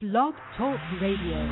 Blog Talk Radio.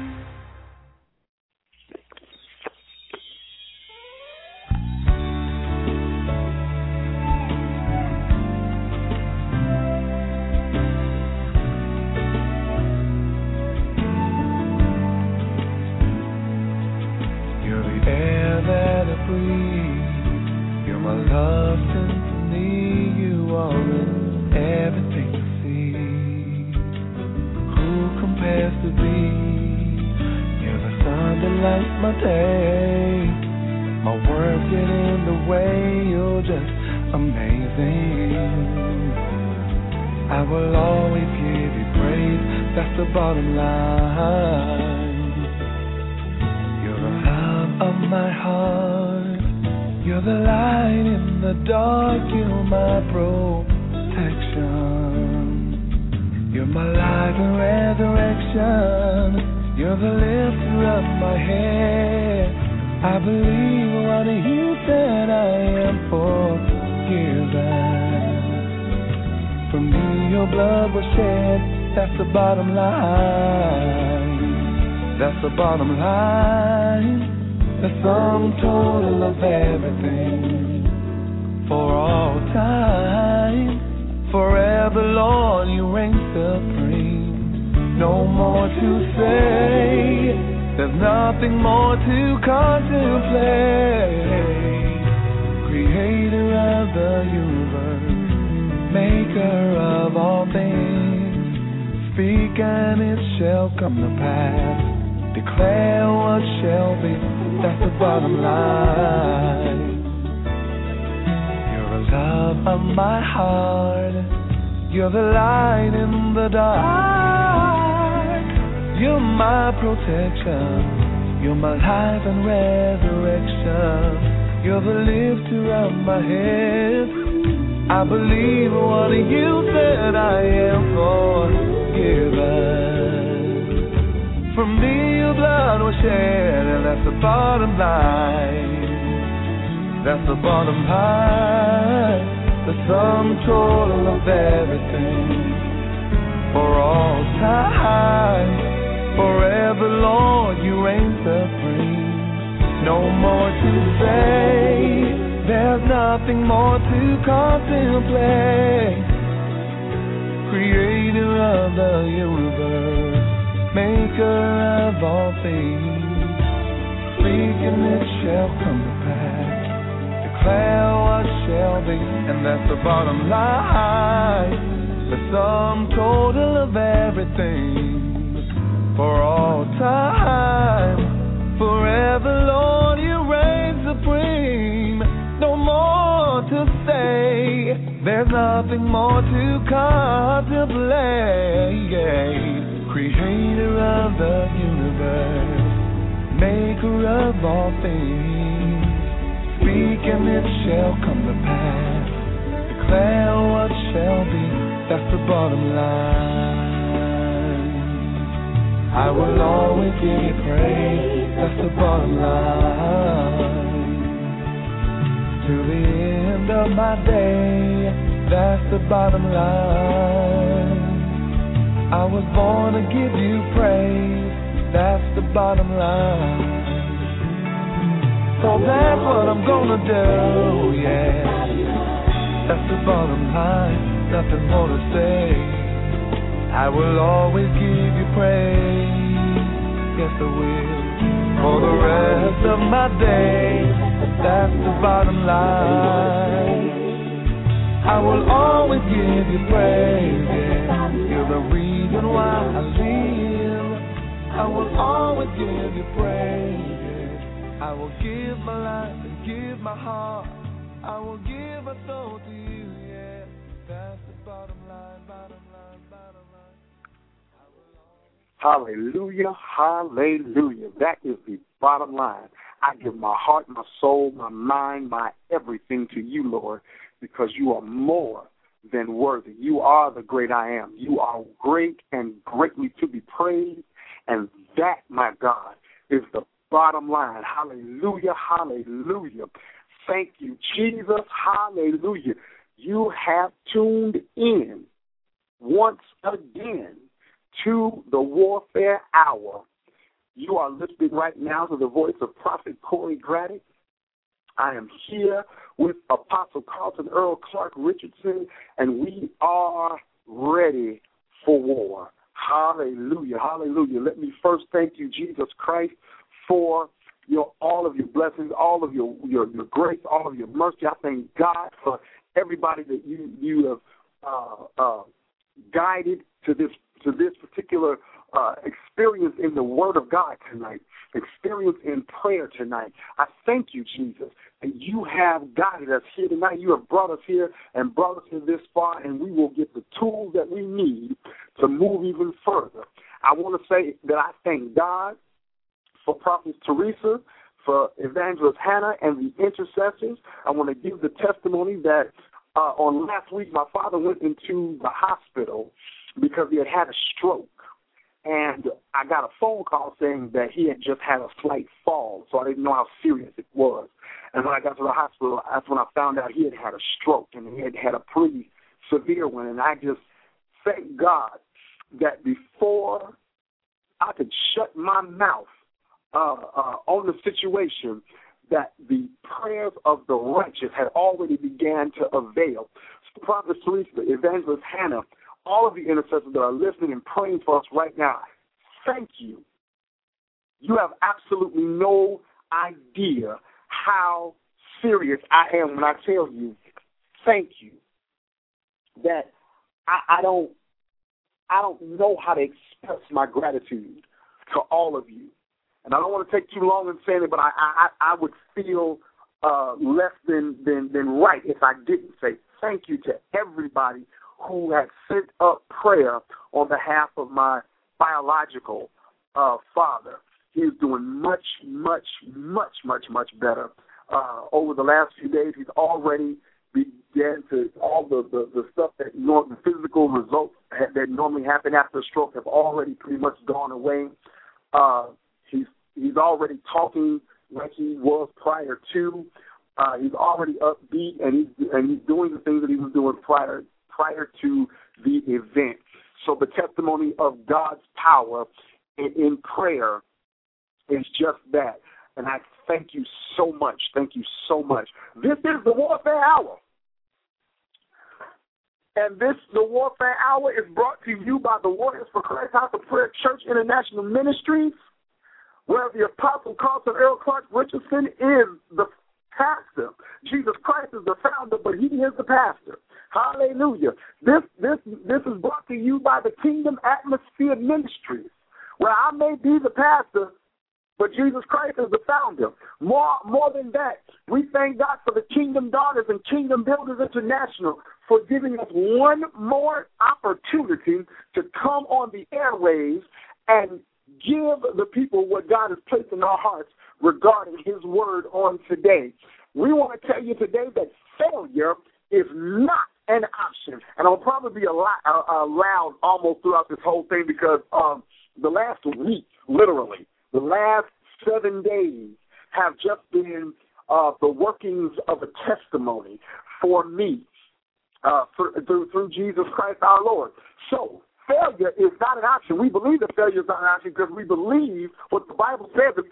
Bottom line, the sum total of everything for all time, forever, Lord, you reign supreme. No more to say, there's nothing more to contemplate. Creator of the universe, maker of all things, speak and it shall come to pass. Declare what shall be, that's the bottom line. You're the love of my heart, you're the light in the dark. You're my protection, you're my life and resurrection. You're the lifter of my head, I believe what you said I am forgiven. For me your blood was shed, and that's the bottom line. That's the bottom line. The sum total of everything for all time. Forever, Lord, you reign supreme. No more to say, there's nothing more to contemplate. Creator of the universe, maker of all things, speak and it shall come to pass. Declare what shall be, and that's the bottom line. The sum total of everything for all time. Forever, Lord, you reign supreme. No more to say, there's nothing more to contemplate. Creator of the universe, maker of all things, speak and it shall come to pass. Declare what shall be, that's the bottom line. I will always give you praise, that's the bottom line. To the end of my day, that's the bottom line. I was born to give you praise, that's the bottom line. So that's what I'm gonna do, yeah. That's the bottom line, nothing more to say. I will always give you praise, yes I will. For the rest of my days, that's the bottom line. I will always give you praise, yeah. You're the reason why I live. I will always give you praise, yeah. I will give my life and give my heart. I will give my soul to you, yeah. That's the bottom line, bottom line, bottom line. Hallelujah, hallelujah. That is the bottom line. I give my heart, my soul, my mind, my everything to you, Lord, because you are more than worthy. You are the great I am. You are great and greatly to be praised, and that, my God, is the bottom line. Hallelujah, hallelujah. Thank you, Jesus. Hallelujah. You have tuned in once again to the Warfare Hour. You are listening right now to the voice of Prophet Corey Graddick. I am here with Apostle Carlton Earl Clark Richardson, and we are ready for war. Hallelujah, hallelujah. Let me first thank you, Jesus Christ, for all of your blessings, all of your grace, all of your mercy. I thank God for everybody that you have guided to this particular experience in the Word of God tonight, experience in prayer tonight. I thank you, Jesus, that you have guided us here tonight. You have brought us here and brought us here this far, and we will get the tools that we need to move even further. I want to say that I thank God for Prophet Teresa, for Evangelist Hannah, and the intercessors. I want to give the testimony that on last week my father went into the hospital because he had a stroke. And I got a phone call saying that he had just had a slight fall, so I didn't know how serious it was. And when I got to the hospital, that's when I found out he had had a stroke, and he had had a pretty severe one. And I just thank God that before I could shut my mouth on the situation, that the prayers of the righteous had already began to avail. So Prophet Teresa, Evangelist Hannah, all of the intercessors that are listening and praying for us right now, thank you. You have absolutely no idea how serious I am when I tell you, thank you. That I don't know how to express my gratitude to all of you. And I don't want to take too long in saying it, but I would feel less than right if I didn't say thank you to everybody who has sent up prayer on behalf of my biological father. He is doing much, much, much, much, much better. Over the last few days, he's already began to, all the stuff that the physical results that normally happen after a stroke have already pretty much gone away. He's already talking like he was prior to. He's already upbeat, and he's doing the things that he was doing prior to the event. So the testimony of God's power in prayer is just that. And I thank you so much. Thank you so much. This is the Warfare Hour. And the Warfare Hour is brought to you by the Warriors for Christ House of Prayer Church International Ministries, where the Apostle Carlton Earl Clark Richardson is the pastor. Jesus Christ is the founder, but he is the pastor. Hallelujah. This is brought to you by the Kingdom Atmosphere Ministries, where I may be the pastor, but Jesus Christ is the founder. More than that, we thank God for the Kingdom Daughters and Kingdom Builders International for giving us one more opportunity to come on the airwaves and give the people what God has placed in our hearts regarding his word on today. We want to tell you today that failure is not an option. And I'll probably be loud almost throughout this whole thing because the last week, literally, the last 7 days have just been the workings of a testimony for me through Jesus Christ our Lord. So failure is not an option. We believe that failure is not an option because we believe what the Bible says in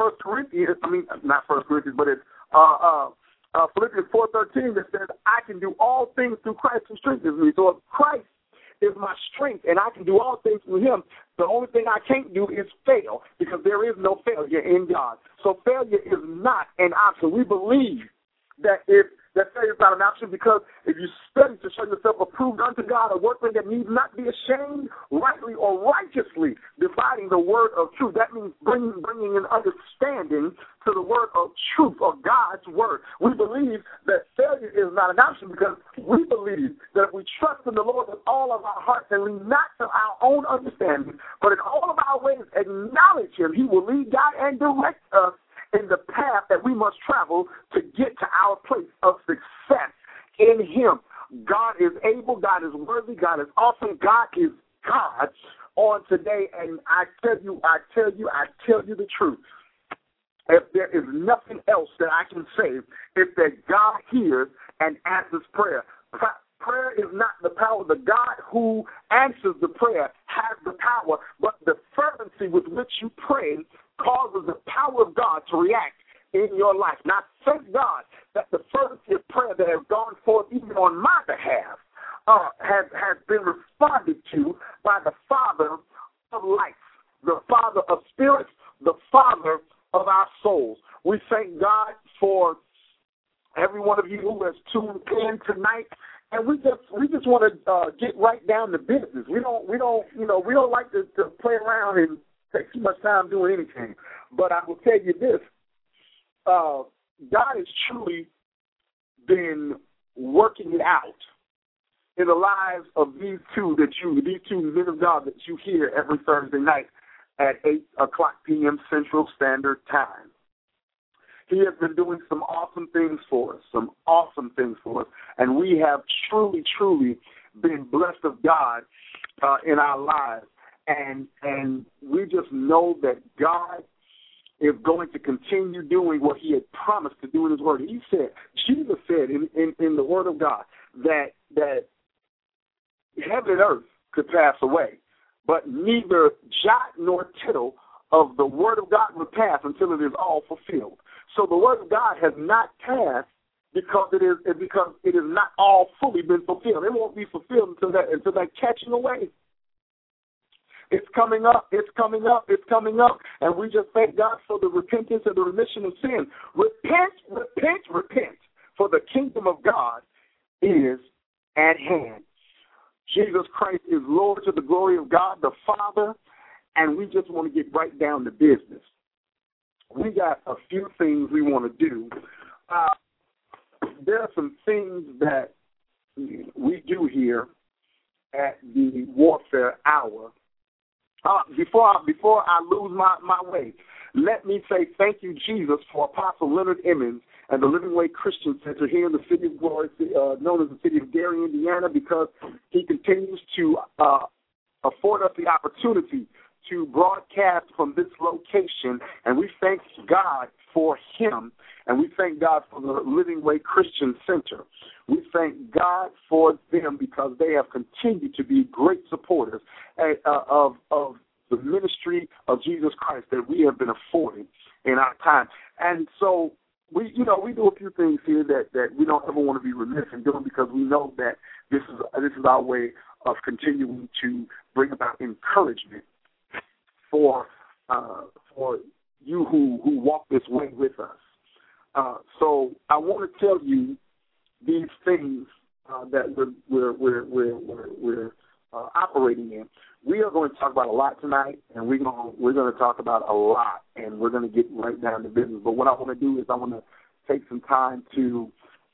Philippians 4:13 that says, I can do all things through Christ who strengthens me. So if Christ is my strength and I can do all things through him, the only thing I can't do is fail because there is no failure in God. So failure is not an option. We believe that failure is not an option because if you study to show yourself approved unto God, a workman that needs not be ashamed, rightly or righteously dividing the word of truth. That means bringing an understanding to the word of truth, of God's word. We believe that failure is not an option because we believe that if we trust in the Lord with all of our hearts and lean not to our own understanding, but in all of our ways acknowledge him, he will lead, guide, and direct us in the path that we must travel to get to our place of success in him. God is able, God is worthy, God is awesome, God is God on today. And I tell you the truth. If there is nothing else that I can say, it's that God hears and answers prayer. Prayer is not the power. The God who answers the prayer has the power, but the fervency with which you pray causes the power of God to react in your life. Now, thank God that the fervency of prayer that has gone forth even on my behalf has been responded to by the Father of life, the Father of spirits, the Father of our souls. We thank God for every one of you who has tuned in tonight, and we just want to get right down to business. We don't like to play around and take too much time doing anything. But I will tell you this: God has truly been working it out in the lives of these two men of God that you hear every Thursday night at 8:00 p.m. Central Standard Time. He has been doing some awesome things for us, and we have truly, truly been blessed of God in our lives, and we just know that God is going to continue doing what He had promised to do in His Word. Jesus said in the Word of God that heaven and earth could pass away, but neither jot nor tittle of the Word of God will pass until it is all fulfilled. So the Word of God has not passed because it is not all fully been fulfilled. It won't be fulfilled until that catching away. It's coming up, and we just thank God for the repentance and the remission of sin. Repent, for the kingdom of God is at hand. Jesus Christ is Lord, to the glory of God the Father, and we just want to get right down to business. We got a few things we want to do. There are some things that we do here at the Warfare Hour. Before I lose my way, let me say thank you, Jesus, for Apostle Leonard Emmons and the Living Way Christian Center here in the city of Glory, known as the city of Gary, Indiana, because he continues to afford us the opportunity to broadcast from this location, and we thank God for him, and we thank God for the Living Way Christian Center. We thank God for them because they have continued to be great supporters of the ministry of Jesus Christ that we have been afforded in our time. And so we do a few things here that we don't ever want to be remiss in doing, because we know that this is our way of continuing to bring about encouragement for you who walk this way with us. So I want to tell you these things that we're operating in. We are going to talk about a lot tonight, and we're going to talk about a lot, and we're going to get right down to business. But what I want to do is I want to take some time to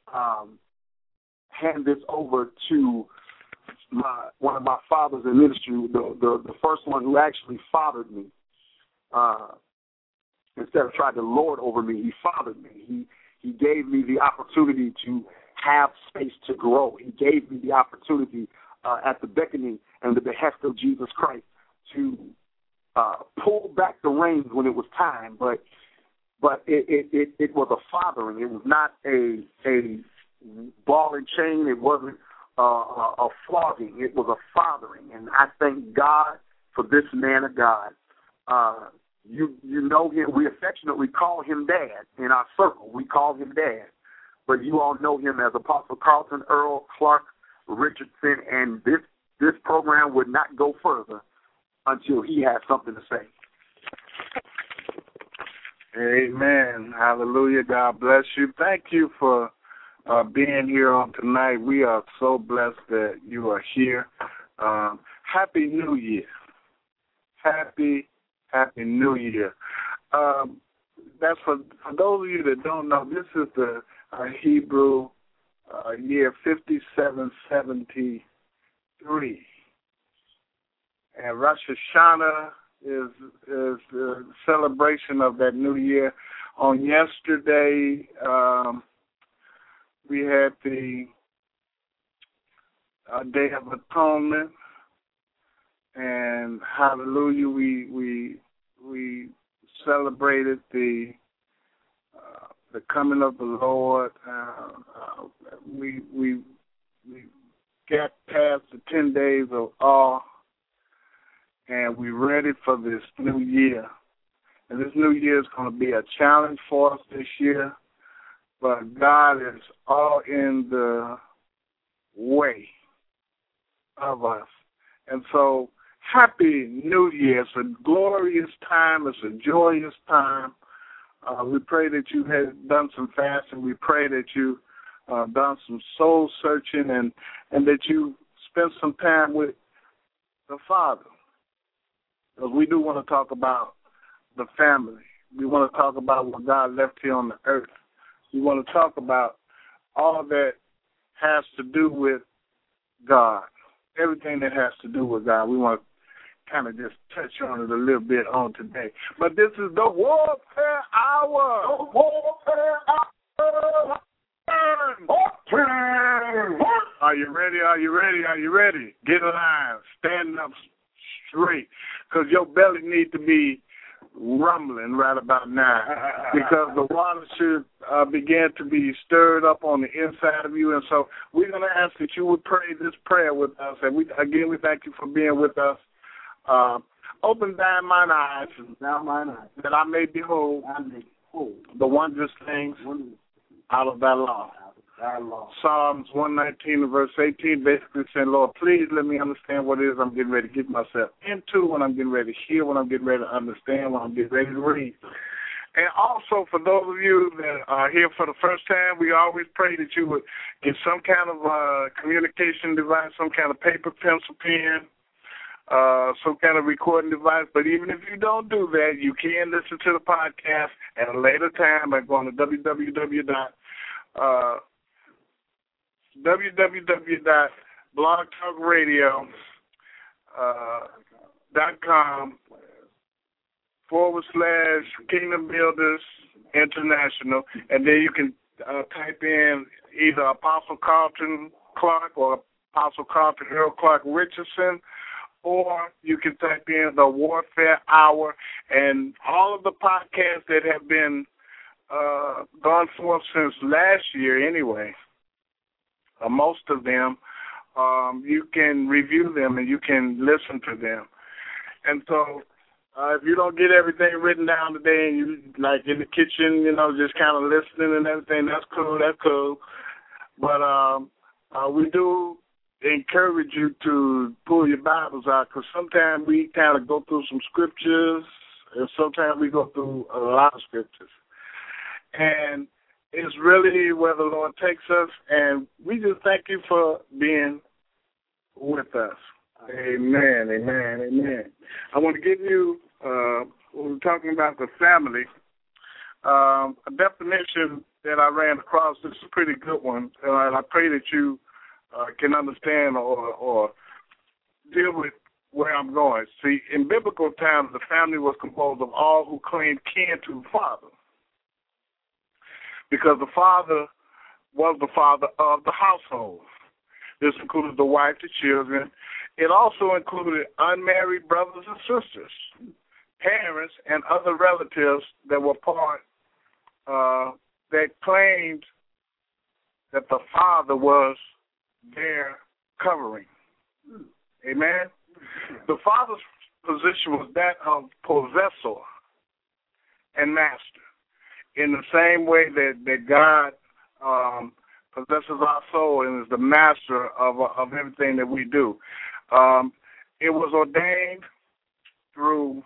hand this over to one of my fathers in ministry, the first one who actually fathered me. Instead of trying to lord over me, he fathered me. He gave me the opportunity to have space to grow. He gave me the opportunity at the beckoning and the behest of Jesus Christ to pull back the reins when it was time. But it was a fathering. It was not a ball and chain. It wasn't a flogging. It was a fathering. And I thank God for this man of God. You know him. We affectionately call him Dad in our circle. We call him Dad. But you all know him as Apostle Carlton Earl Clark Richardson, and this program would not go further until he has something to say. Amen. Hallelujah. God bless you. Thank you for being here on tonight. We are so blessed that you are here. Happy New Year. Happy New Year. That's for those of you that don't know, this is the Hebrew year 5773. And Rosh Hashanah is the celebration of that new year. On yesterday, we had the Day of Atonement, and hallelujah, we celebrated the coming of the Lord. We got past the 10 days of awe, and we're ready for this new year. And this new year is going to be a challenge for us this year, but God is all in the way of us. And so, Happy New Year. It's a glorious time. It's a joyous time. We pray that you have done some fasting. We pray that you done some soul searching and that you spent some time with the Father. Because we do want to talk about the family. We want to talk about what God left here on the earth. We want to talk about all that has to do with God. Everything that has to do with God. We want to kind of just touch on it a little bit on today. But this is the Warfare Hour. The Warfare Hour. Are you ready? Are you ready? Are you ready? Get in line. Stand up straight. Because your belly needs to be rumbling right about now. Because the water should begin to be stirred up on the inside of you. And so we're going to ask that you would pray this prayer with us. And we thank you for being with us. Open thine mine eyes, that I may behold the wondrous things out of thy law. Psalms 119 and verse 18 basically saying, Lord, please let me understand what it is I'm getting ready to get myself into, when I'm getting ready to hear, when I'm getting ready to understand, when I'm getting ready to read. And also, for those of you that are here for the first time, we always pray that you would get some kind of communication device, some kind of paper, pencil, pen, some kind of recording device. But even if you don't do that, you can listen to the podcast at a later time by going to www.blogtalkradio.com/Kingdom Builders International, and then you can type in either Apostle Carlton Clark or Apostle Carlton Earl Clark Richardson, or you can type in the Warfare Hour, and all of the podcasts that have been gone forth since last year anyway, most of them, you can review them and you can listen to them. And so if you don't get everything written down today and you, like in the kitchen, just kind of listening and everything, that's cool. But we do encourage you to pull your Bibles out, because sometimes we kind of go through some scriptures and sometimes we go through a lot of scriptures. And it's really where the Lord takes us, and we just thank you for being with us. Amen, amen, amen. I want to give you, when we're talking about the family, a definition that I ran across. This is a pretty good one, and I pray that you can understand or deal with where I'm going. See, in biblical times, the family was composed of all who claimed kin to the father, because the father was the father of the household. This included the wife, the children. It also included unmarried brothers and sisters, parents, and other relatives that were part, that claimed that the father was their covering. Amen? The father's position was that of possessor and master, in the same way that God possesses our soul and is the master of everything that we do. It was ordained through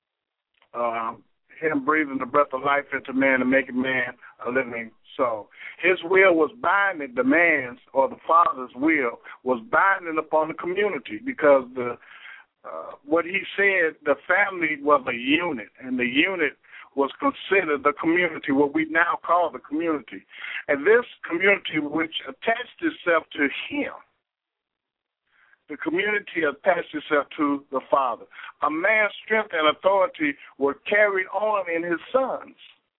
him breathing the breath of life into man and making man a living soul. His will was binding, the man's or the father's will was binding upon the community, because what he said, the family was a unit, and the unit was considered the community, what we now call the community. And this community, which attached itself to him, the community attached itself to the Father. A man's strength and authority were carried on in his sons.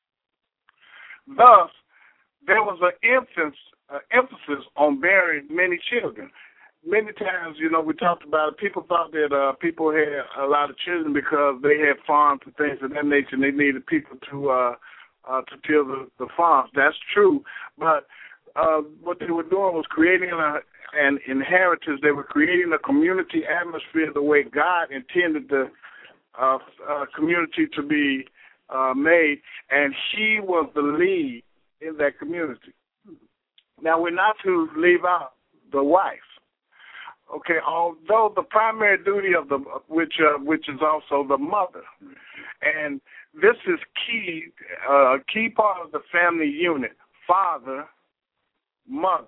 Thus, there was an emphasis on bearing many children. Many times, we talked about it, people thought that people had a lot of children because they had farms and things of that nature, and they needed people to till the farms. That's true, but what they were doing was creating and inheritance. They were creating a community atmosphere the way God intended the community to be made, and she was the lead in that community. Now, we're not to leave out the wife. Okay, although the primary duty of the which is also the mother, and this is key, key part of the family unit: father, mother,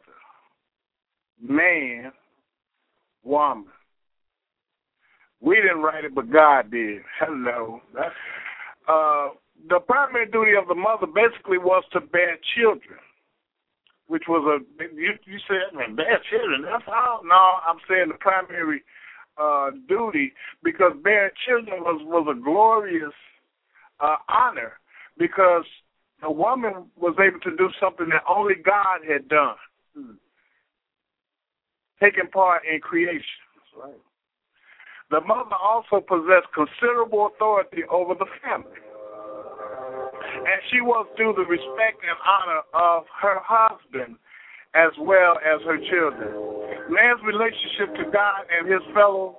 man, woman. We didn't write it, but God did. Hello. The primary duty of the mother basically was to bear children, which was you said, man, bear children, that's all? No, I'm saying the primary duty, because bearing children was a glorious honor, because the woman was able to do something that only God had done, taking part in creation. That's right. The mother also possessed considerable authority over the family, and she was due the respect and honor of her husband as well as her children. Man's relationship to God and his fellow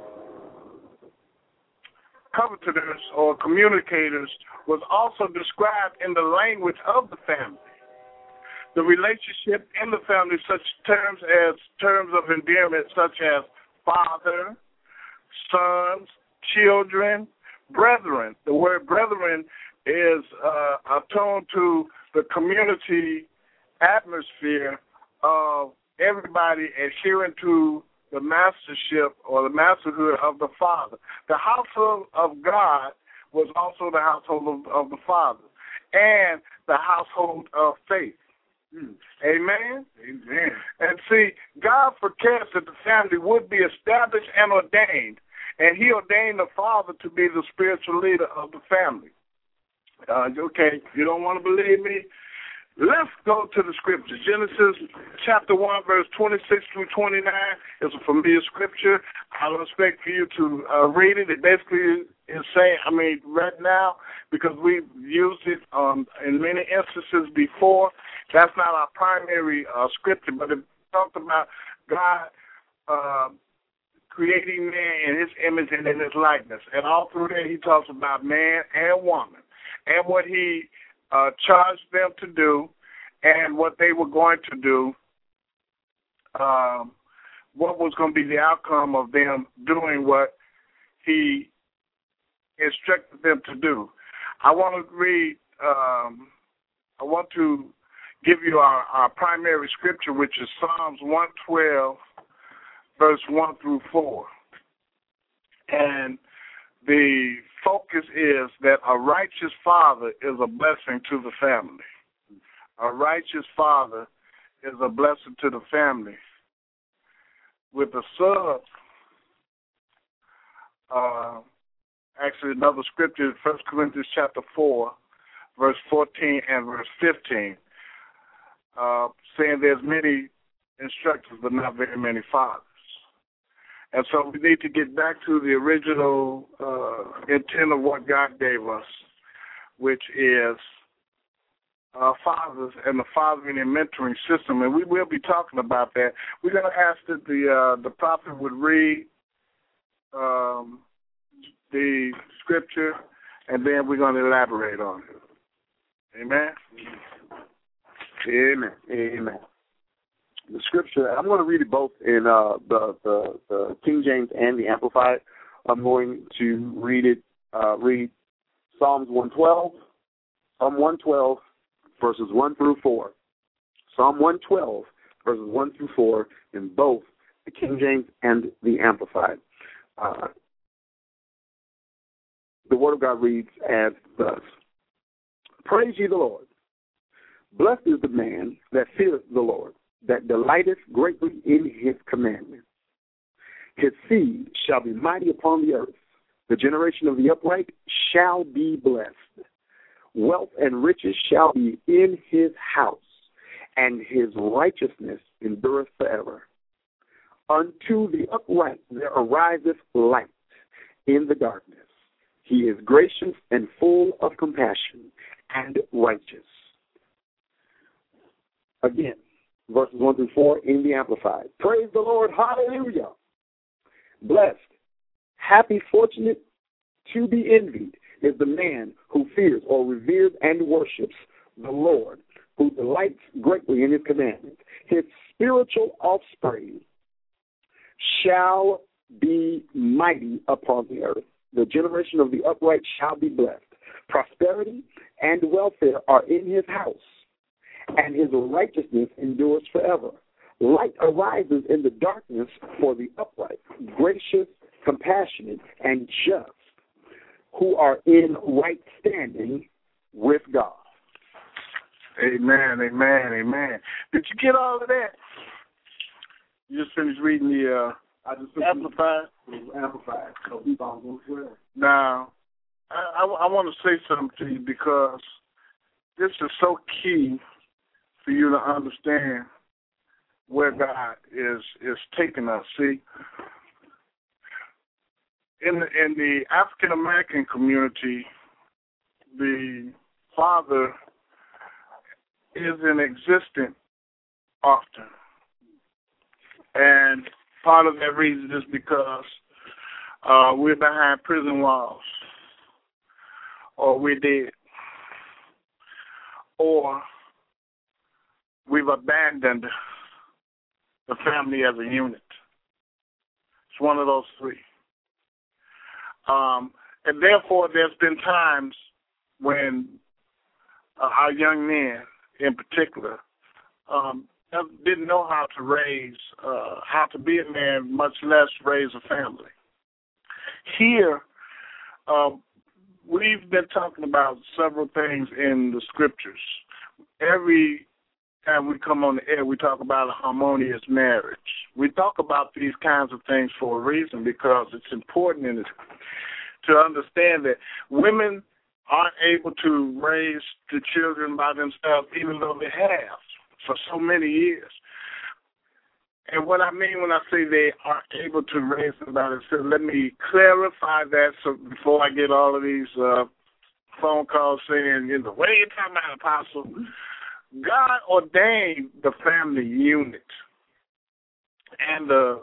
covenanters or communicators was also described in the language of the family. The relationship in the family, such terms of endearment such as father, sons, children, brethren. The word brethren is attuned to the community atmosphere of everybody adhering to the mastership or the masterhood of the Father. The household of God was also the household of the Father and the household of faith. Amen? Amen. And see, God forecast that the family would be established and ordained, and he ordained the father to be the spiritual leader of the family. Okay, you don't want to believe me? Let's go to the scripture. Genesis chapter 1, verse 26 through 29 is a familiar scripture. I would expect for you to read it. It basically is saying, right now, because we've used it in many instances before, that's not our primary scripture, but it talked about God creating man in his image and in his likeness. And all through there, he talks about man and woman and what he charged them to do and what they were going to do, what was going to be the outcome of them doing what he instructed them to do. I want to give you our primary scripture, which is Psalms 112, verse 1 through 4. And the focus is that a righteous father is a blessing to the family. A righteous father is a blessing to the family. With the sub, actually another scripture, 1 Corinthians chapter 4, verse 14 and verse 15, saying there's many instructors but not very many fathers. And so we need to get back to the original intent of what God gave us, which is fathers and the fathering and mentoring system. And we will be talking about that. We're going to ask that the prophet would read the scripture, and then we're going to elaborate on it. Amen? Amen. Amen. The scripture, I'm going to read it both in the King James and the Amplified. I'm going to read Psalms 112, Psalm 112, verses 1 through 4. Psalm 112, verses 1 through 4 in both the King James and the Amplified. The Word of God reads as thus: Praise ye the Lord. Blessed is the man that feareth the Lord, that delighteth greatly in his commandments. His seed shall be mighty upon the earth. The generation of the upright shall be blessed. Wealth and riches shall be in his house, and his righteousness endureth forever. Unto the upright there ariseth light in the darkness. He is gracious and full of compassion and righteous. Again, verses 1 through 4 in the Amplified. Praise the Lord. Hallelujah. Blessed, happy, fortunate, to be envied is the man who fears or reveres and worships the Lord, who delights greatly in his commandments. His spiritual offspring shall be mighty upon the earth. The generation of the upright shall be blessed. Prosperity and welfare are in his house, and his righteousness endures forever. Light arises in the darkness for the upright, gracious, compassionate, and just, who are in right standing with God. Amen, amen, amen. Did you get all of that? You just finished reading the Amplified? Amplified. So we all go well. Now, I want to say something to you because this is so key for you to understand where God is taking us. See, in the African American community, the father isn't existent often, and part of that reason is because we're behind prison walls, or we're dead, or we've abandoned the family as a unit. It's one of those three. And therefore, there's been times when our young men, in particular, didn't know how to raise, how to be a man, much less raise a family. Here, we've been talking about several things in the scriptures. Every time we come on the air, we talk about a harmonious marriage. We talk about these kinds of things for a reason, because it's important to understand that women aren't able to raise the children by themselves, even though they have for so many years. And what I mean when I say they aren't able to raise them by themselves, let me clarify that so before I get all of these phone calls saying, what are you talking about, Apostle? God ordained the family unit, and the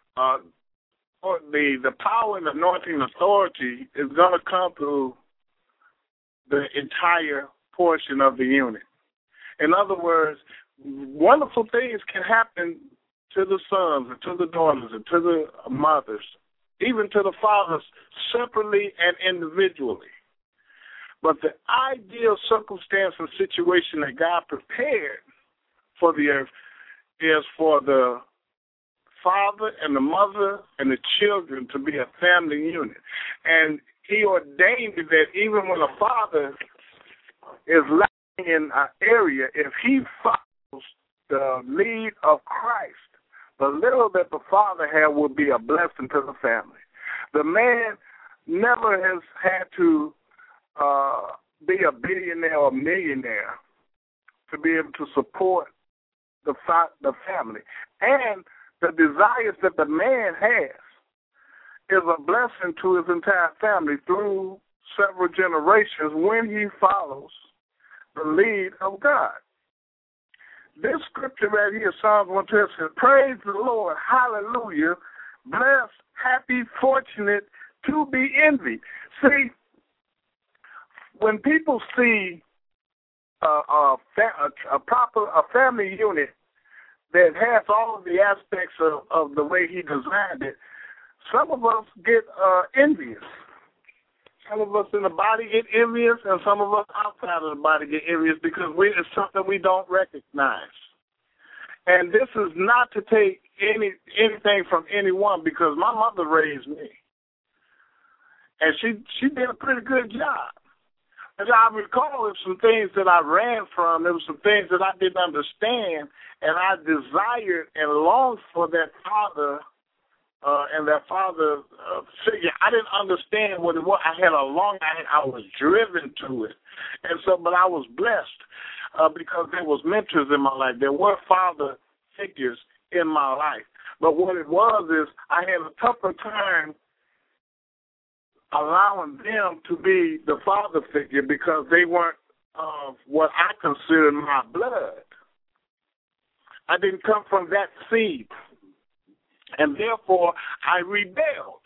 power and anointing and authority is going to come through the entire portion of the unit. In other words, wonderful things can happen to the sons and to the daughters and to the mothers, even to the fathers, separately and individually. But the ideal circumstance and situation that God prepared for the earth is for the father and the mother and the children to be a family unit. And he ordained that even when a father is lacking in an area, if he follows the lead of Christ, the little that the father had will be a blessing to the family. The man never has had to be a billionaire or millionaire to be able to support the family. And the desires that the man has is a blessing to his entire family through several generations when he follows the lead of God. This scripture right here, Psalms 112, says, praise the Lord, hallelujah, blessed, happy, fortunate, to be envied. See, when people see a family unit that has all of the aspects of the way he designed it, some of us get envious. Some of us in the body get envious, and some of us outside of the body get envious because it's something we don't recognize. And this is not to take anything from anyone, because my mother raised me, and she did a pretty good job. As I recall, there were some things that I ran from. There were some things that I didn't understand, and I desired and longed for that father and that father figure. I didn't understand what it was. I was driven to it. And so, but I was blessed because there was mentors in my life. There were father figures in my life. But what it was is I had a tougher time allowing them to be the father figure because they weren't of what I consider my blood. I didn't come from that seed. And therefore, I rebelled.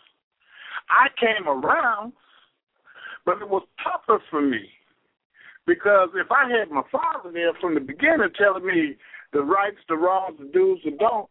I came around, but it was tougher for me. Because if I had my father there from the beginning telling me the rights, the wrongs, the do's, the don'ts,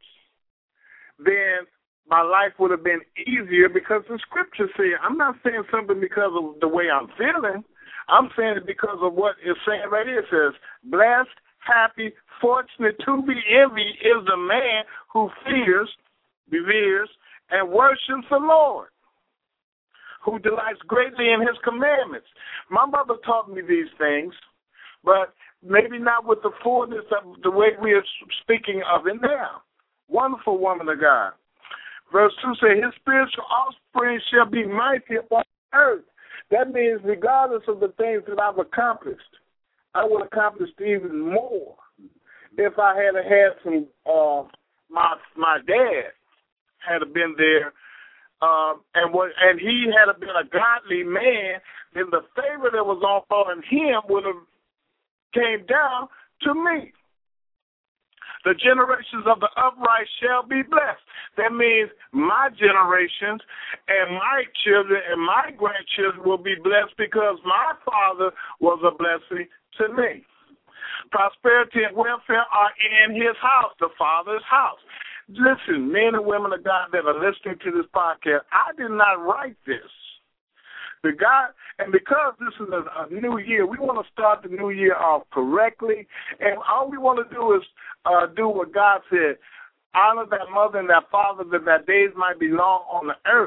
then my life would have been easier because the scripture said, I'm not saying something because of the way I'm feeling. I'm saying it because of what it's saying right here. It says, blessed, happy, fortunate, to be envied is the man who fears, reveres, and worships the Lord, who delights greatly in his commandments. My mother taught me these things, but maybe not with the fullness of the way we are speaking of it now. Wonderful woman of God. Verse 2 says, his spiritual offspring shall be mighty upon earth. That means regardless of the things that I've accomplished, I would accomplish even more if I had some, my dad had been there, and he had been a godly man, then the favor that was on him would have came down to me. The generations of the upright shall be blessed. That means my generations and my children and my grandchildren will be blessed because my father was a blessing to me. Prosperity and welfare are in his house, the Father's house. Listen, men and women of God that are listening to this podcast, I did not write this. And because this is a new year, we want to start the new year off correctly. And all we want to do is do what God said. Honor that mother and that father that their days might be long on the earth.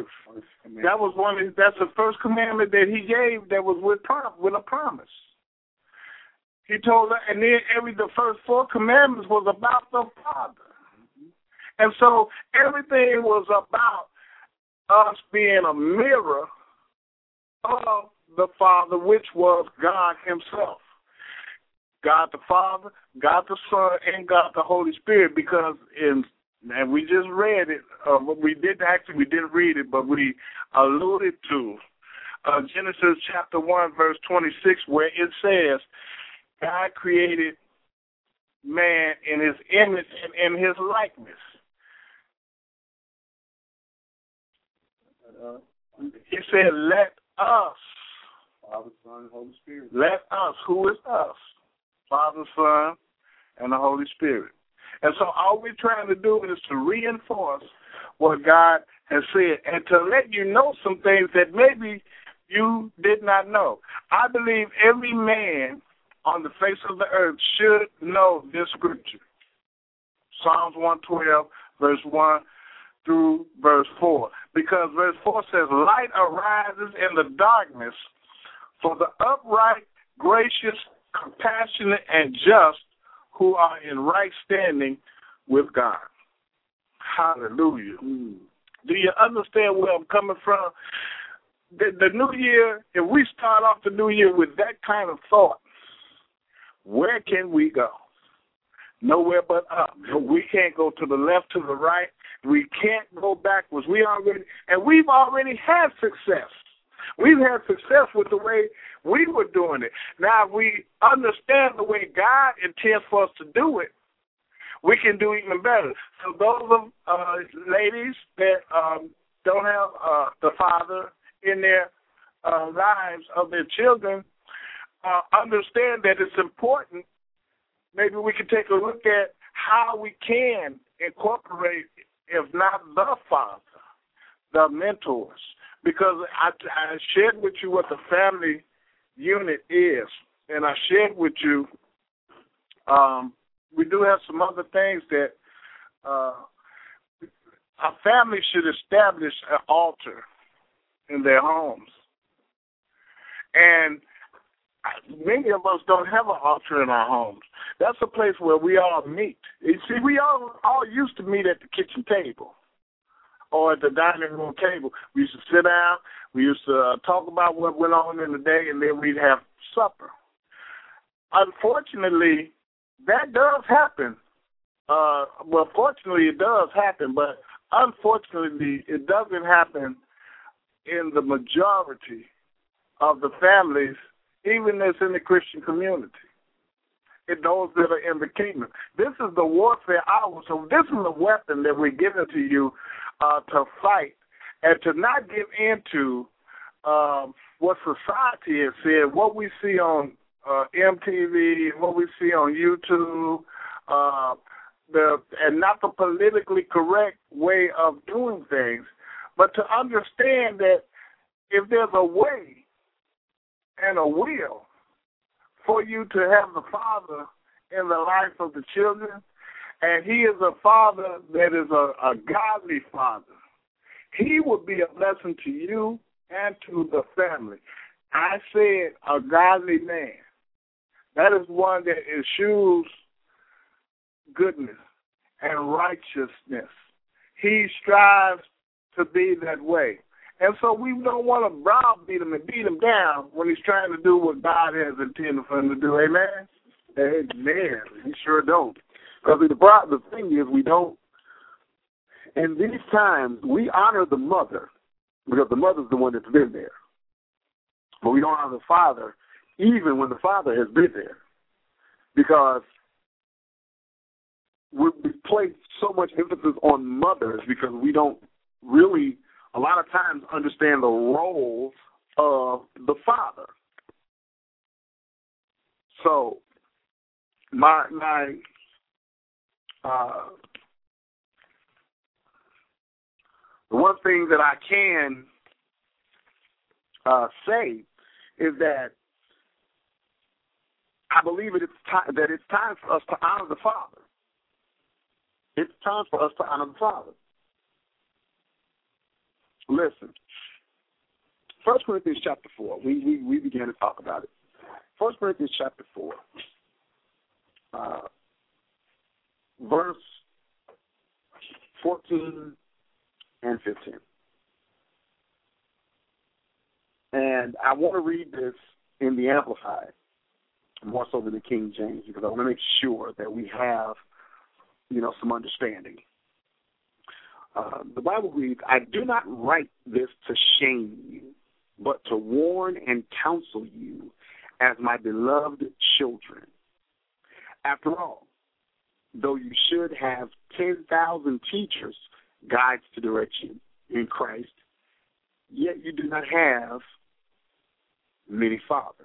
That's the first commandment that he gave that was with a promise. He told her, and then the first 4 commandments was about the Father. And so everything was about us being a mirror of the Father, which was God himself. God the Father, God the Son, and God the Holy Spirit, because and we just read it, we didn't read it, but we alluded to Genesis chapter 1, verse 26, where it says, God created man in his image and in his likeness. He said, let us. Father, Son, and Holy Spirit. Let us. Who is us? Father, Son, and the Holy Spirit. And so all we're trying to do is to reinforce what God has said and to let you know some things that maybe you did not know. I believe every man on the face of the earth should know this scripture. Psalms 112, verse 1 through verse 4. Because verse 4 says, light arises in the darkness for the upright, gracious, compassionate, and just who are in right standing with God. Hallelujah. Do you understand where I'm coming from? The new year, if we start off the new year with that kind of thought, where can we go? Nowhere but up. We can't go to the left, to the right. We can't go backwards. We've already had success. We've had success with the way we were doing it. Now, if we understand the way God intends for us to do it, we can do even better. So those of ladies that don't have the Father in their lives of their children, understand that it's important. Maybe we can take a look at how we can incorporate, if not the Father, the mentors. Because I shared with you what the family unit is, and I shared with you we do have some other things that a family should establish an altar in their homes. And many of us don't have an altar in our homes. That's a place where we all meet. You see, we all used to meet at the kitchen table or at the dining room table. We used to sit down. We used to talk about what went on in the day, and then we'd have supper. Unfortunately, that does happen. Well, fortunately, it does happen, but unfortunately, it doesn't happen in the majority of the families, even as in the Christian community. in those that are in the kingdom. This is the warfare hour. So this is a weapon that we're giving to you to fight and to not give into what society has said, what we see on MTV, what we see on YouTube, and not the politically correct way of doing things, but to understand that if there's a way and a will for you to have the Father in the life of the children, and He is a Father that is a godly Father, He will be a blessing to you and to the family. I said a godly man. That is one that eschews goodness and righteousness. He strives to be that way. And so we don't want to browbeat him and beat him down when he's trying to do what God has intended for him to do. Amen? Amen. We sure don't. Because the thing is, we don't, in these times, we honor the mother because the mother's the one that's been there. But we don't honor the father even when the father has been there. Because we place so much emphasis on mothers because we don't really, a lot of times, understand the roles of the father. So, the one thing that I can say is that I believe that it's time for us to honor the Father. It's time for us to honor the Father. Listen, 1 Corinthians chapter 4, we began to talk about it. 1 Corinthians chapter 4, verse 14 and 15. And I want to read this in the Amplified, more so than the King James, because I want to make sure that we have, some understanding. The Bible reads, I do not write this to shame you, but to warn and counsel you as my beloved children. After all, though you should have 10,000 teachers, guides to direct you in Christ, yet you do not have many fathers.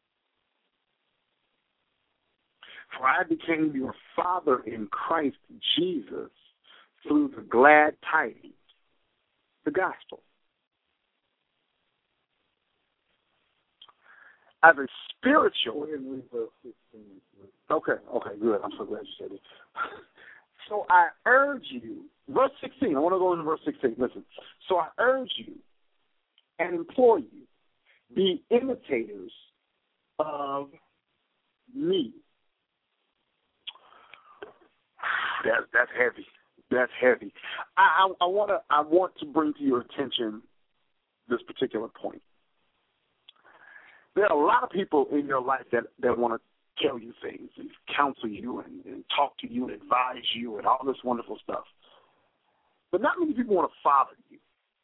For I became your father in Christ Jesus through the glad tidings, the gospel. As a spiritual... Okay, good. I'm so glad you said it. So I urge you, verse 16, I want to go into verse 16. Listen. So I urge you and implore you, be imitators of me. That's heavy. That's heavy. I want to bring to your attention this particular point. There are a lot of people in your life that want to tell you things and counsel you and talk to you and advise you and all this wonderful stuff. But not many people want to father you.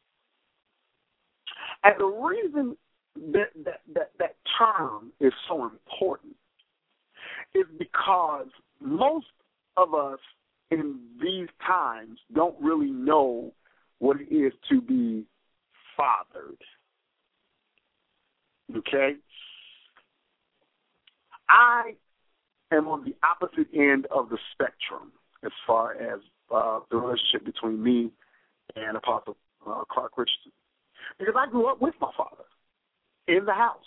And the reason that term is so important is because most of us in these times don't really know what it is to be fathered. Okay? I am on the opposite end of the spectrum as far as the relationship between me and Apostle Clark Richardson. Because I grew up with my father in the house.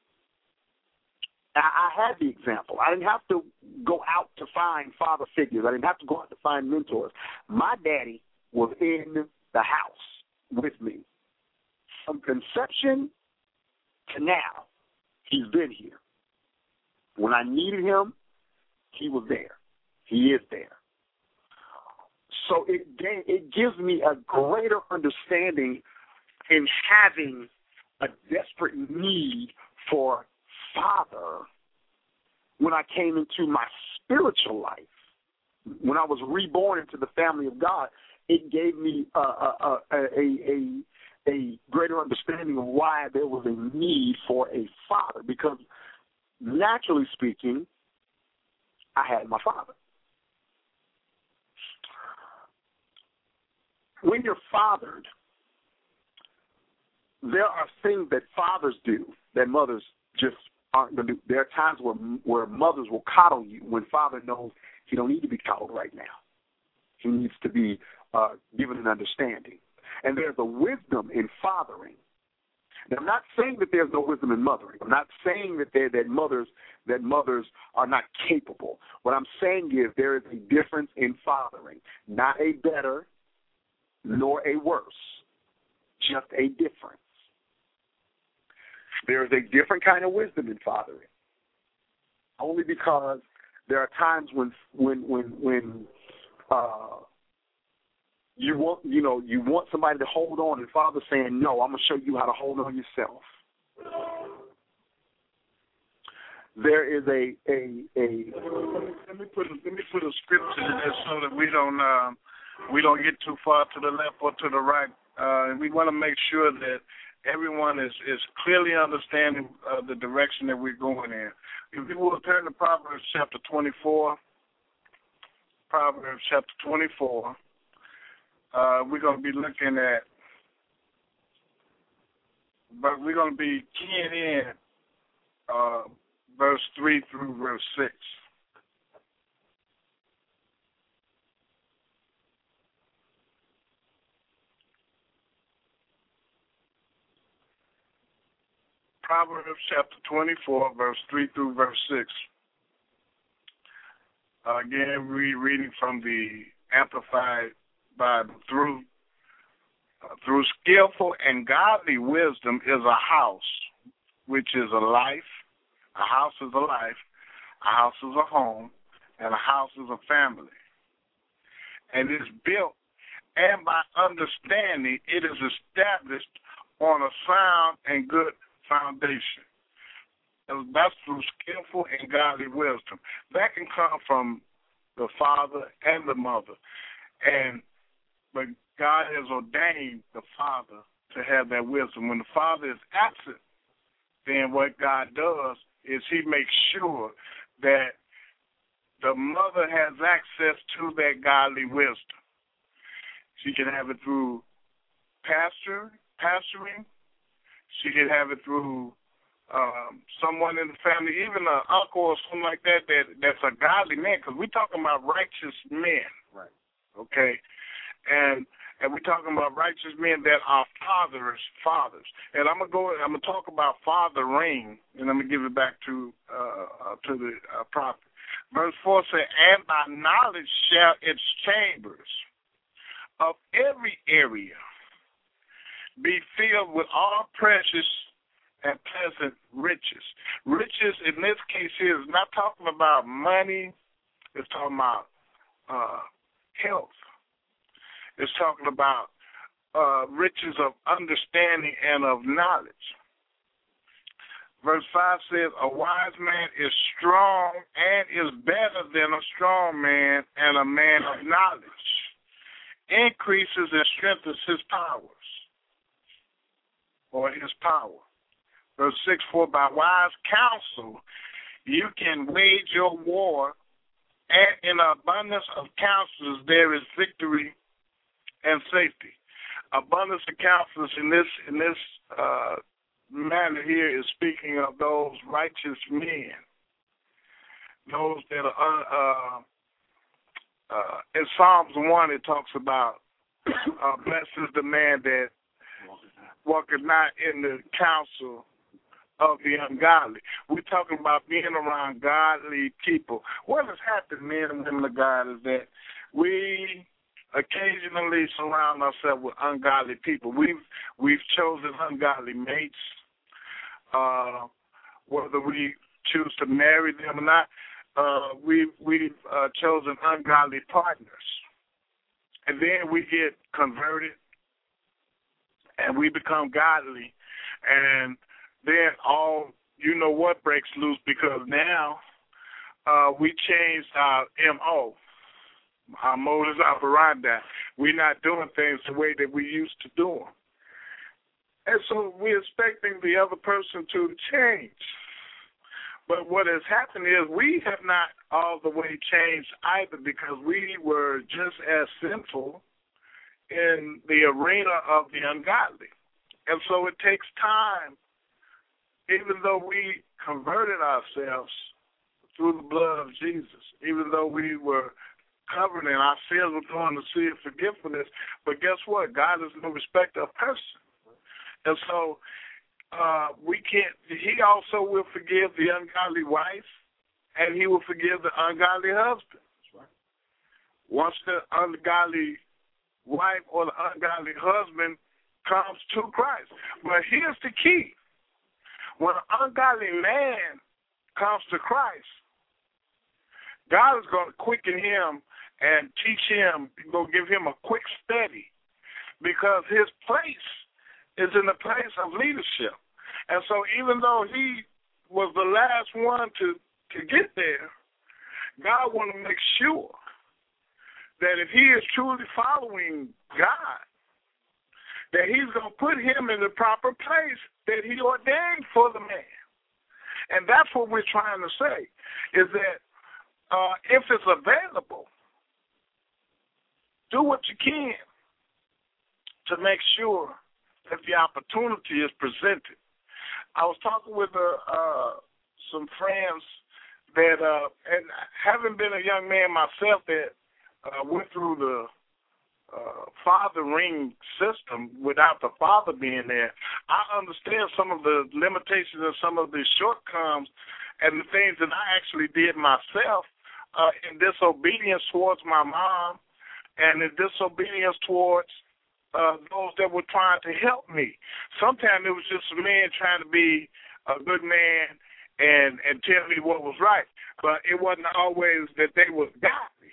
I had the example. I didn't have to go out to find father figures. I didn't have to go out to find mentors. My daddy was in the house with me. From conception to now, he's been here. When I needed him, he was there. He is there. So it gives me a greater understanding in having a desperate need for Father when I came into my spiritual life. When I was reborn into the family of God, it gave me a greater understanding of why there was a need for a father. Because naturally speaking, I had my father. When you're fathered, there are things that fathers do that mothers just aren't going to do. There are times where mothers will coddle you when father knows he don't need to be coddled right now. He needs to be given an understanding. And there's a wisdom in fathering. Now, I'm not saying that there's no wisdom in mothering. I'm not saying that mothers are not capable. What I'm saying is there is a difference in fathering, not a better nor a worse, just a difference. There is a different kind of wisdom in fathering, only because there are times when you want somebody to hold on, and father's saying, "No, I'm going to show you how to hold on yourself." There is a let me put a scripture in there so that we don't get too far to the left or to the right. We want to make sure that everyone is clearly understanding the direction that we're going in. If you will turn to Proverbs chapter 24. Proverbs chapter 24. We're going to be looking at, but we're going to be keying in verse 3 through verse 6. Proverbs chapter 24, verse 3 through verse 6. Again, we're reading from the Amplified Bible. Through skillful and godly wisdom is a house, which is a life. A house is a life. A house is a home. And a house is a family. And it's built, and by understanding, it is established on a sound and good foundation. And that's through skillful and godly wisdom. That can come from the father and the mother. But God has ordained the father to have that wisdom. When the father is absent, then what God does is he makes sure that the mother has access to that godly wisdom. She can have it through pastoring. She can have it through someone in the family, even an uncle or something like that's a godly man, because we're talking about righteous men. Right. Okay? And we're talking about righteous men that are fathers. And I'm gonna talk about fathering, and I'm gonna give it back to the prophet. Verse 4 says, "And by knowledge shall its chambers of every area be filled with all precious and pleasant riches." Riches in this case here is not talking about money. It's talking about health. It's talking about riches of understanding and of knowledge. Verse 5 says, "A wise man is strong and is better than a strong man, and a man of knowledge increases and strengthens his powers," or his power. Verse 6, "For by wise counsel you can wage your war, and in abundance of counsels there is victory and safety." Abundance of counsels in this manner here is speaking of those righteous men, those that are in Psalms 1 it talks about blessed is the man that walketh not in the counsel of the ungodly. We're talking about being around godly people. What has happened, men and women of God, is that we occasionally surround ourselves with ungodly people. We've chosen ungodly mates, whether we choose to marry them or not. We've chosen ungodly partners, and then we get converted, and we become godly, and then what breaks loose, because now we changed our MO. Our modus operandi. We're not doing things the way that we used to do them. And so we're expecting the other person to change. But what has happened is we have not all the way changed either, because we were just as sinful in the arena of the ungodly. And so it takes time, even though we converted ourselves through the blood of Jesus, even though we were covered and our sins were going to see forgiveness. But guess what? God is no respecter of person. And so we can't, he also will forgive the ungodly wife, and he will forgive the ungodly husband. Right. Once the ungodly wife or the ungodly husband comes to Christ. But here's the key. When an ungodly man comes to Christ, God is going to quicken him and teach him, going to give him a quick study, because his place is in the place of leadership. And so even though he was the last one to get there, God wants to make sure that if he is truly following God, that he's going to put him in the proper place that he ordained for the man. And that's what we're trying to say, is that if it's available, do what you can to make sure that the opportunity is presented. I was talking with some friends that, and having been a young man myself that went through the father ring system without the father being there, I understand some of the limitations and some of the shortcomings and the things that I actually did myself in disobedience towards my mom and in disobedience towards those that were trying to help me. Sometimes it was just a man trying to be a good man and tell me what was right, but it wasn't always that they was godly.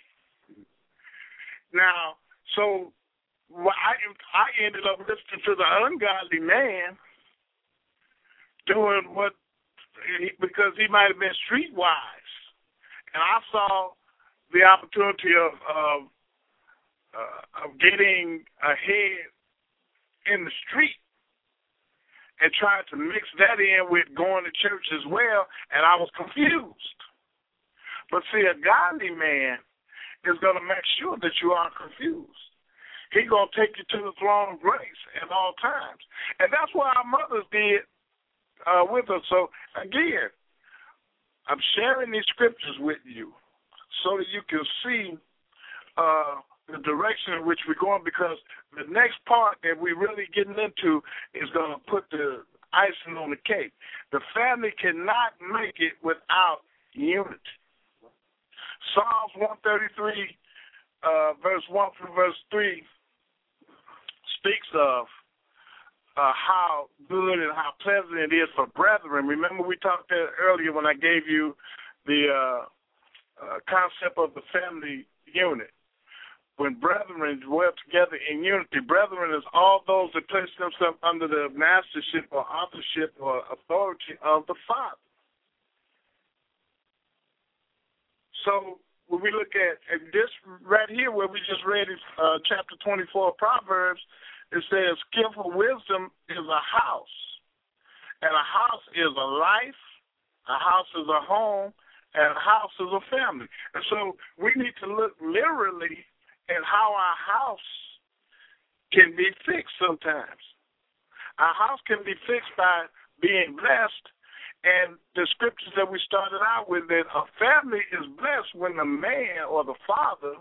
Now, so I ended up listening to the ungodly man doing what, because he might have been streetwise, and I saw the opportunity of getting ahead in the street and trying to mix that in with going to church as well, and I was confused. But see, a godly man is going to make sure that you aren't confused. He's going to take you to the throne of grace at all times. And that's what our mothers did with us. So, again, I'm sharing these scriptures with you so that you can see the direction in which we're going, because the next part that we're really getting into is going to put the icing on the cake. The family cannot make it without unity. Psalms 133, verse 1 through verse 3, speaks of how good and how pleasant it is for brethren. Remember we talked there earlier when I gave you the concept of the family unit. When brethren dwell together in unity, brethren is all those that place themselves under the mastership or authorship or authority of the Father. So when we look at this right here where we just read chapter 24 of Proverbs, it says, skillful wisdom is a house, and a house is a life, a house is a home, and a house is a family. And so we need to look literally at how our house can be fixed sometimes. Our house can be fixed by being blessed, and the scriptures that we started out with, that a family is blessed when the man or the father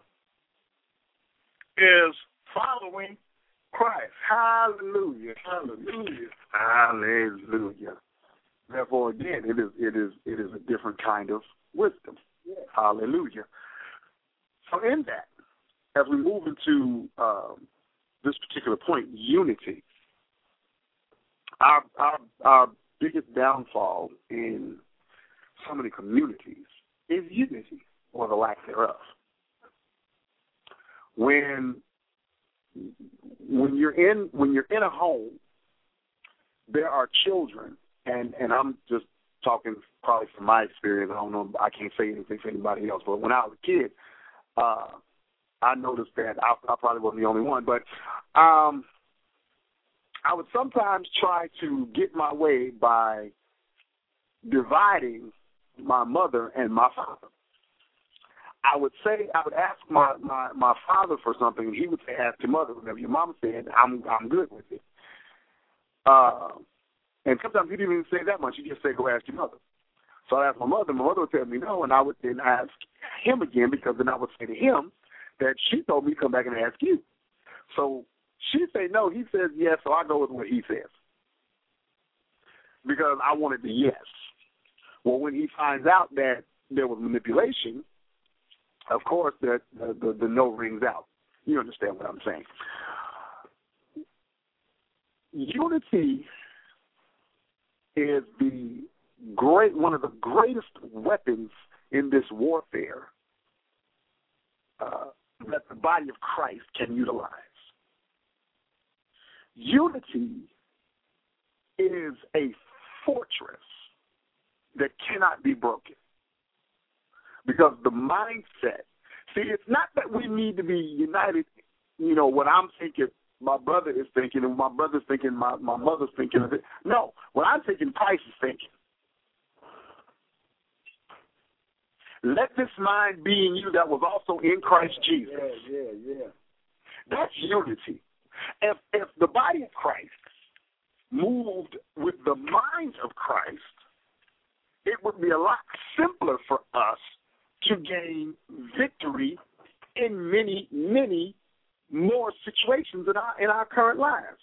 is following Christ. Hallelujah. Hallelujah. Hallelujah. Therefore, again, it is a different kind of wisdom. Yeah. Hallelujah. So in that, as we move into this particular point, unity, our biggest downfall in so many communities is unity, or the lack thereof. When you're in a home, there are children, and I'm just talking probably from my experience. I don't know, I can't say anything for anybody else, but when I was a kid, I noticed that I probably wasn't the only one, but I would sometimes try to get my way by dividing my mother and my father. I would ask my father for something, and he would say, ask your mother. Whenever your mama said, I'm good with it. And sometimes he didn't even say that much. He just said, go ask your mother. So I asked my mother. My mother would tell me no, and I would then ask him again, because then I would say to him that she told me to come back and ask you. So she say no, he says yes, so I go with what he says, because I wanted the yes. Well, when he finds out that there was manipulation, of course, the no rings out. You understand what I'm saying? Unity is one of the greatest weapons in this warfare that the body of Christ can utilize. Unity is a fortress that cannot be broken. Because the mindset, see, it's not that we need to be united, what I'm thinking, my brother is thinking, and my brother's thinking, my mother's thinking of it. No, what I'm thinking, Christ is thinking. Let this mind be in you that was also in Christ Jesus. Yeah. That's unity. If the body of Christ moved with the mind of Christ, it would be a lot simpler for us to gain victory in many, many more situations in our current lives.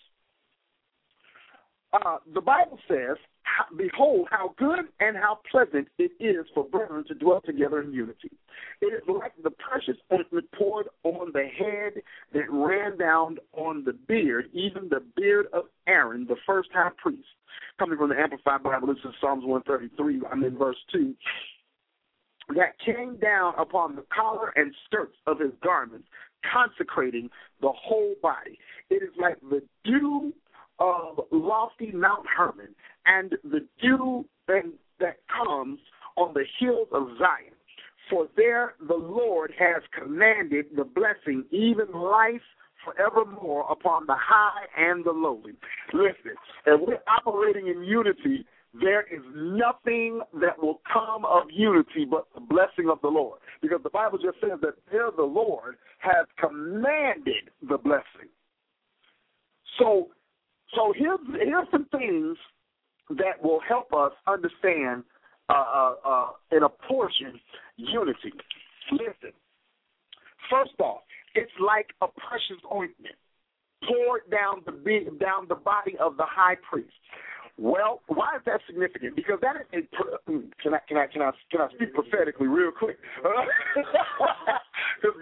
The Bible says, behold, how good and how pleasant it is for brethren to dwell together in unity. It is like the precious ointment poured on the head that ran down on the beard, even the beard of Aaron, the first high priest. Coming from the Amplified Bible, this is Psalms 133, I'm in verse 2. That came down upon the collar and skirts of his garments, consecrating the whole body. It is like the dew of lofty Mount Hermon and the dew that comes on the hills of Zion. For there the Lord has commanded the blessing, even life forevermore, upon the high and the lowly. Listen, if we're operating in unity, there is nothing that will come of unity but the blessing of the Lord. Because the Bible just says that there the Lord has commanded the blessing. So here's some things that will help us understand in a portion unity. Listen, first off, it's like a precious ointment poured down the body of the high priest. Well, why is that significant? Because that is can I speak prophetically real quick? Because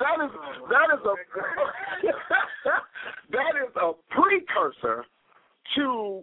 that is a precursor to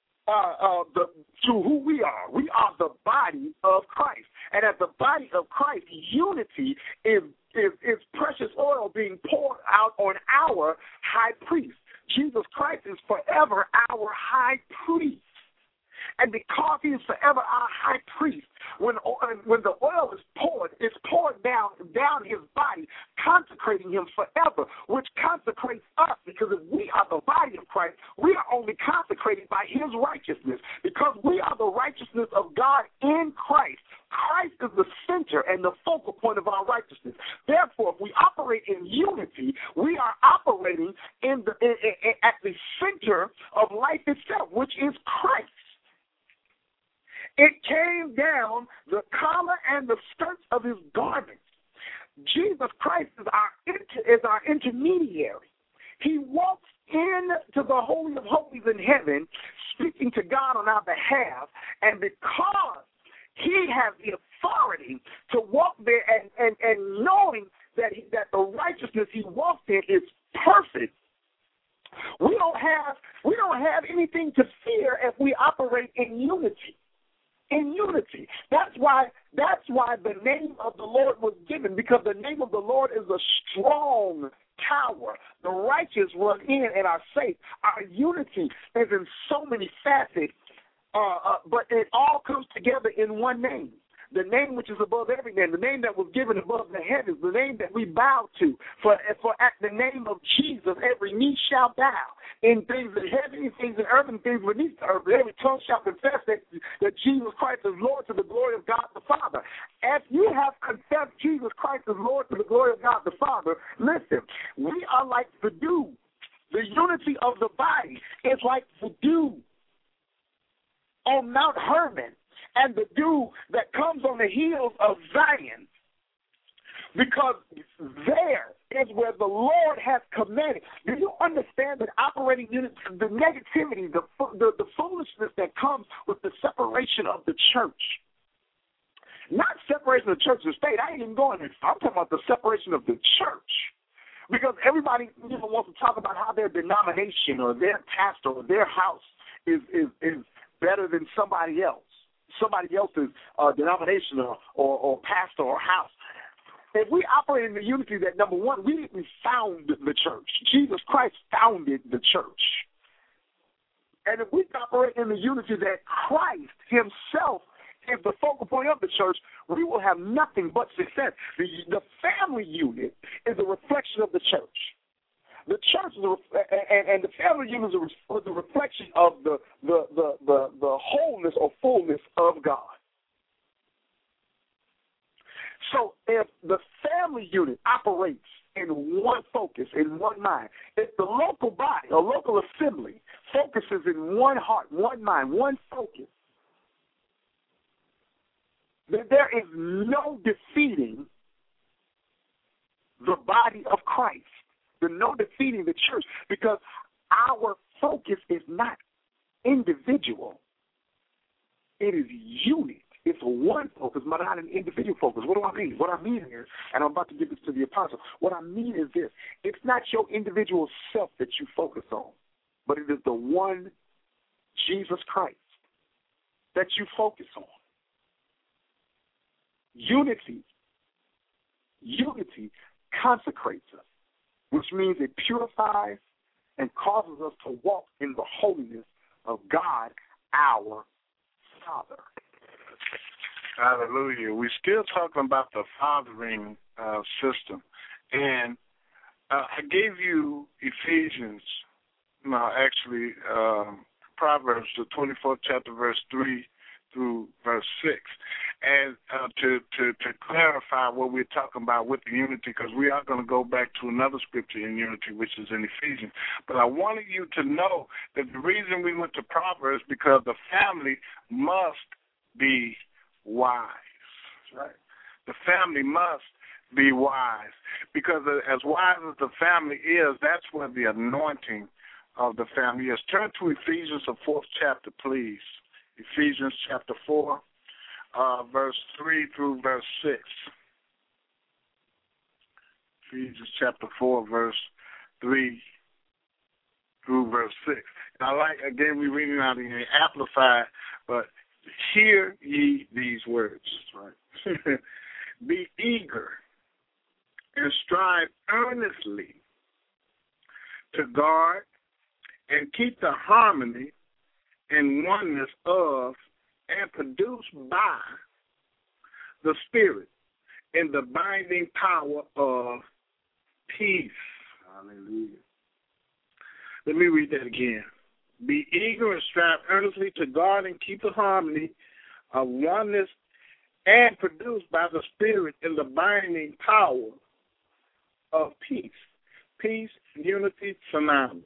who we are. We are the body of Christ, and as the body of Christ, unity is precious oil being poured out on our high priest. Jesus Christ is forever our high priest. And because he is forever our high priest, when the oil is poured, it's poured down his body, consecrating him forever, which consecrates us, because if we are the body of Christ, we are only consecrated by his righteousness, because we are the righteousness of God in Christ. Christ is the center and the focal point of our righteousness. Therefore, if we operate in unity, we are operating at the center of life itself, which is Christ. It came down the collar and the skirts of his garments. Jesus Christ is our intermediary. He walks into the Holy of Holies in heaven, speaking to God on our behalf, and because he has the authority to walk there and knowing that the righteousness he walks in is perfect, we don't have anything to fear if we operate in unity. In unity. That's why the name of the Lord was given, because the name of the Lord is a strong tower. The righteous run in and are safe. Our unity is in so many facets, but it all comes together in one name. the name which is above every name, the name that was given above the heavens, the name that we bow to. For at the name of Jesus, every knee shall bow, in things in heaven, in things in earth, and things beneath the earth. Every tongue shall confess that Jesus Christ is Lord, to the glory of God the Father. If you have confessed Jesus Christ as Lord, to the glory of God the Father, listen, we are like the dew. The unity of the body is like the dew on Mount Hermon and the dew that comes on the hills of Zion, because there is where the Lord has commanded. Do you understand that operating units, the negativity, the foolishness that comes with the separation of the church? Not separation of the church and the state. I ain't even going there. I'm talking about the separation of the church. Because everybody wants to talk about how their denomination or their pastor or their house is better than somebody else. Somebody else's denomination or pastor or house. If we operate in the unity that, number one, we didn't found the church. Jesus Christ founded the church. And if we operate in the unity that Christ himself is the focal point of the church, we will have nothing but success. The family unit is a reflection of the church. The church is and the family unit is a reflection of the wholeness or fullness of God. So if the family unit operates in one focus, in one mind, if the local body or local assembly focuses in one heart, one mind, one focus, then there is no defeating the body of Christ. There's no defeating the church, because our focus is not individual. It is unit. It's a one focus, but not an individual focus. What do I mean? What I mean is, and I'm about to give this to the apostle, what I mean is this: it's not your individual self that you focus on, but it is the one Jesus Christ that you focus on. Unity consecrates us, which means it purifies and causes us to walk in the holiness of God, our Father. Hallelujah. We're still talking about the fathering system. And I gave you Ephesians, Proverbs, the 24th chapter, verse 3 through verse 6. And to clarify what we're talking about with the unity, because we are going to go back to another scripture in unity, which is in Ephesians. But I wanted you to know that the reason we went to Proverbs, because the family must be wise. That's right. The family must be wise, because as wise as the family is, that's where the anointing of the family is. Turn to Ephesians, the 4th chapter, please. Ephesians chapter 4, verse 3 through verse 6. Ephesians chapter 4, verse 3 through verse 6. And I like, again, we're reading out in the Amplified, but hear ye these words. Right. Be eager and strive earnestly to guard and keep the harmony and oneness of and produced by the Spirit in the binding power of peace. Hallelujah. Let me read that again. Be eager and strive earnestly to guard and keep the harmony of oneness and produced by the Spirit in the binding power of peace. Peace, unity, synonymous.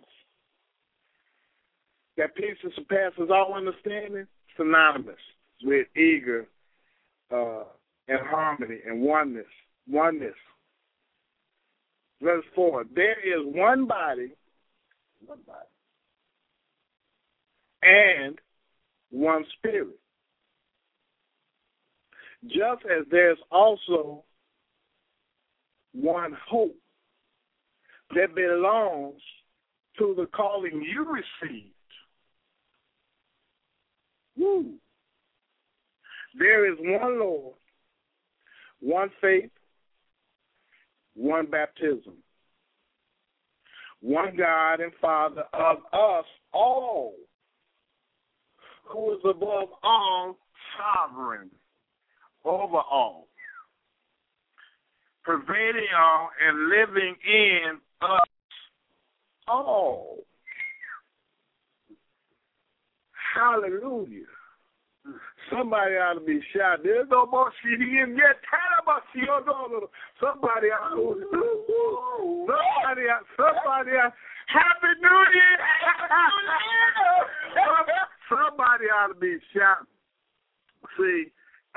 That peace that surpasses all understanding, synonymous with eager and harmony and oneness. Oneness. Verse 4, there is one body and one Spirit. Just as there's also one hope that belongs to the calling you received. Woo. There is one Lord, one faith, one baptism, one God and Father of us all, who is above all, sovereign over all, pervading all, and living in us all. Hallelujah. Somebody ought to be shouting. There's no more shit in yet. Somebody ought Happy New Year. Somebody ought to be shouting. See,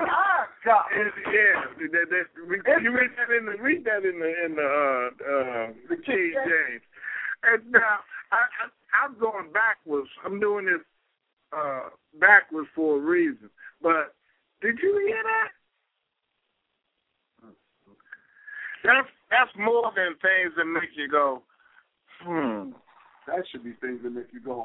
you read that in the King James. And now I'm going backwards. I'm doing this backwards for a reason. But did you hear that? That's more than things that make you go, That should be things that make you go,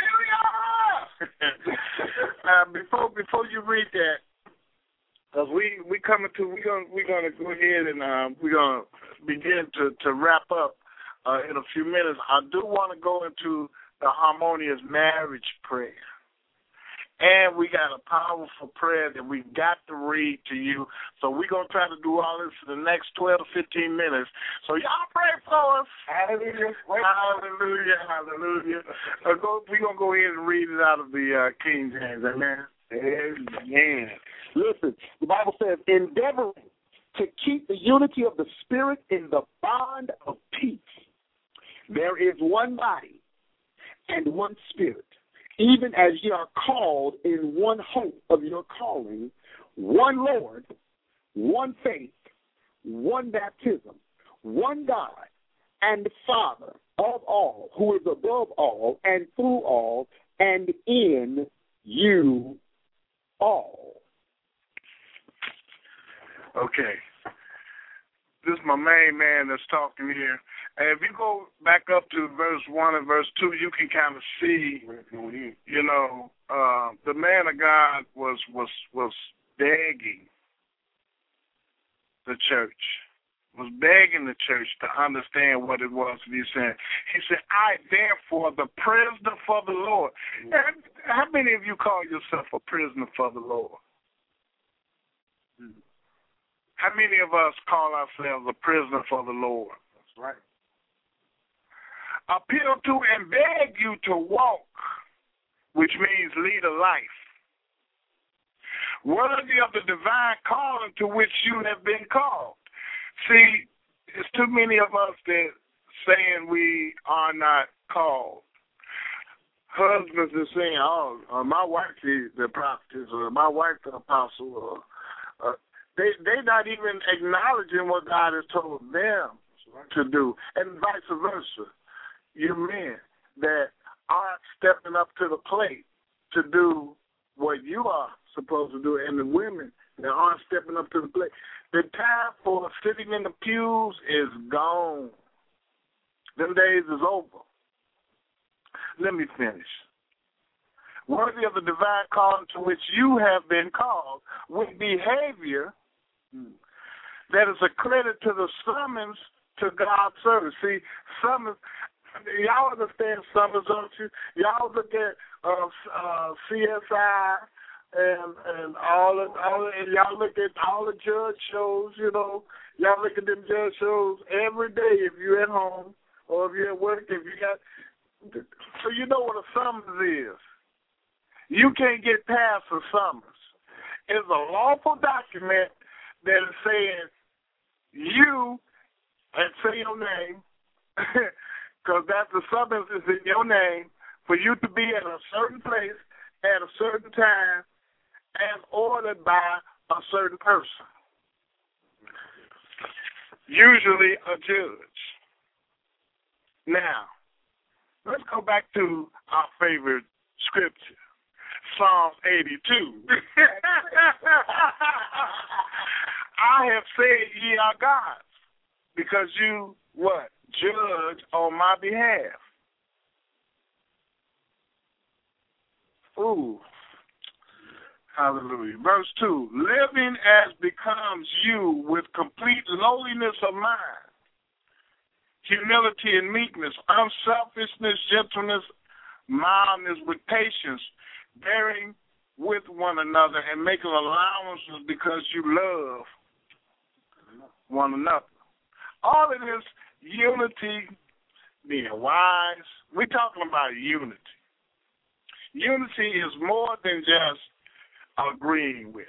hallelujah. Before you read that, because we're gonna go ahead and we're gonna begin to wrap up in a few minutes. I do want to go into the harmonious marriage prayer. And we got a powerful prayer that we got to read to you. So we're going to try to do all this in the next 12 to 15 minutes. So y'all pray for us. Hallelujah. Hallelujah. Hallelujah. We're going to go ahead and read it out of the King James. Amen. Amen. Listen, the Bible says, endeavoring to keep the unity of the Spirit in the bond of peace. There is one body and one Spirit, even as ye are called in one hope of your calling, one Lord, one faith, one baptism, one God and Father of all, who is above all and through all and in you all. Okay. This is my main man that's talking here. And if you go back up to verse 1 and verse 2, you can kind of see, the man of God was begging the church, was begging the church to understand what it was that he's saying. He said, I, therefore, the prisoner for the Lord. And how many of you call yourself a prisoner for the Lord? How many of us call ourselves a prisoner for the Lord? That's right. Appeal to and beg you to walk, which means lead a life, worthy of the divine calling to which you have been called. See, there's too many of us that saying we are not called. Husbands are saying, my wife is the prophetess, or my wife the apostle, or They're not even acknowledging what God has told them to do, and vice versa. You men that aren't stepping up to the plate to do what you are supposed to do, and the women that aren't stepping up to the plate. The time for sitting in the pews is gone. Them days is over. Let me finish. Worthy of the divine calling to which you have been called, with behavior that is a credit to the summons to God's service. See, summons, y'all understand summons, don't you? Y'all look at CSI and all and y'all look at all the judge shows, Y'all look at them judge shows every day if you're at home or if you're at work, if you got. So you know what a summons is. You can't get past a summons. It's a lawful document that is saying you, and say your name, because that's the summons is in your name, for you to be at a certain place at a certain time as ordered by a certain person, usually a judge. Now, let's go back to our favorite scripture, Psalm 82. I have said ye are gods, because you, what? Judge on my behalf. Ooh. Hallelujah. Verse 2, living as becomes you with complete lowliness of mind, humility and meekness, unselfishness, gentleness, mildness with patience, bearing with one another and making allowances because you love one another. All of this unity, being wise, we're talking about unity. Unity is more than just agreeing with.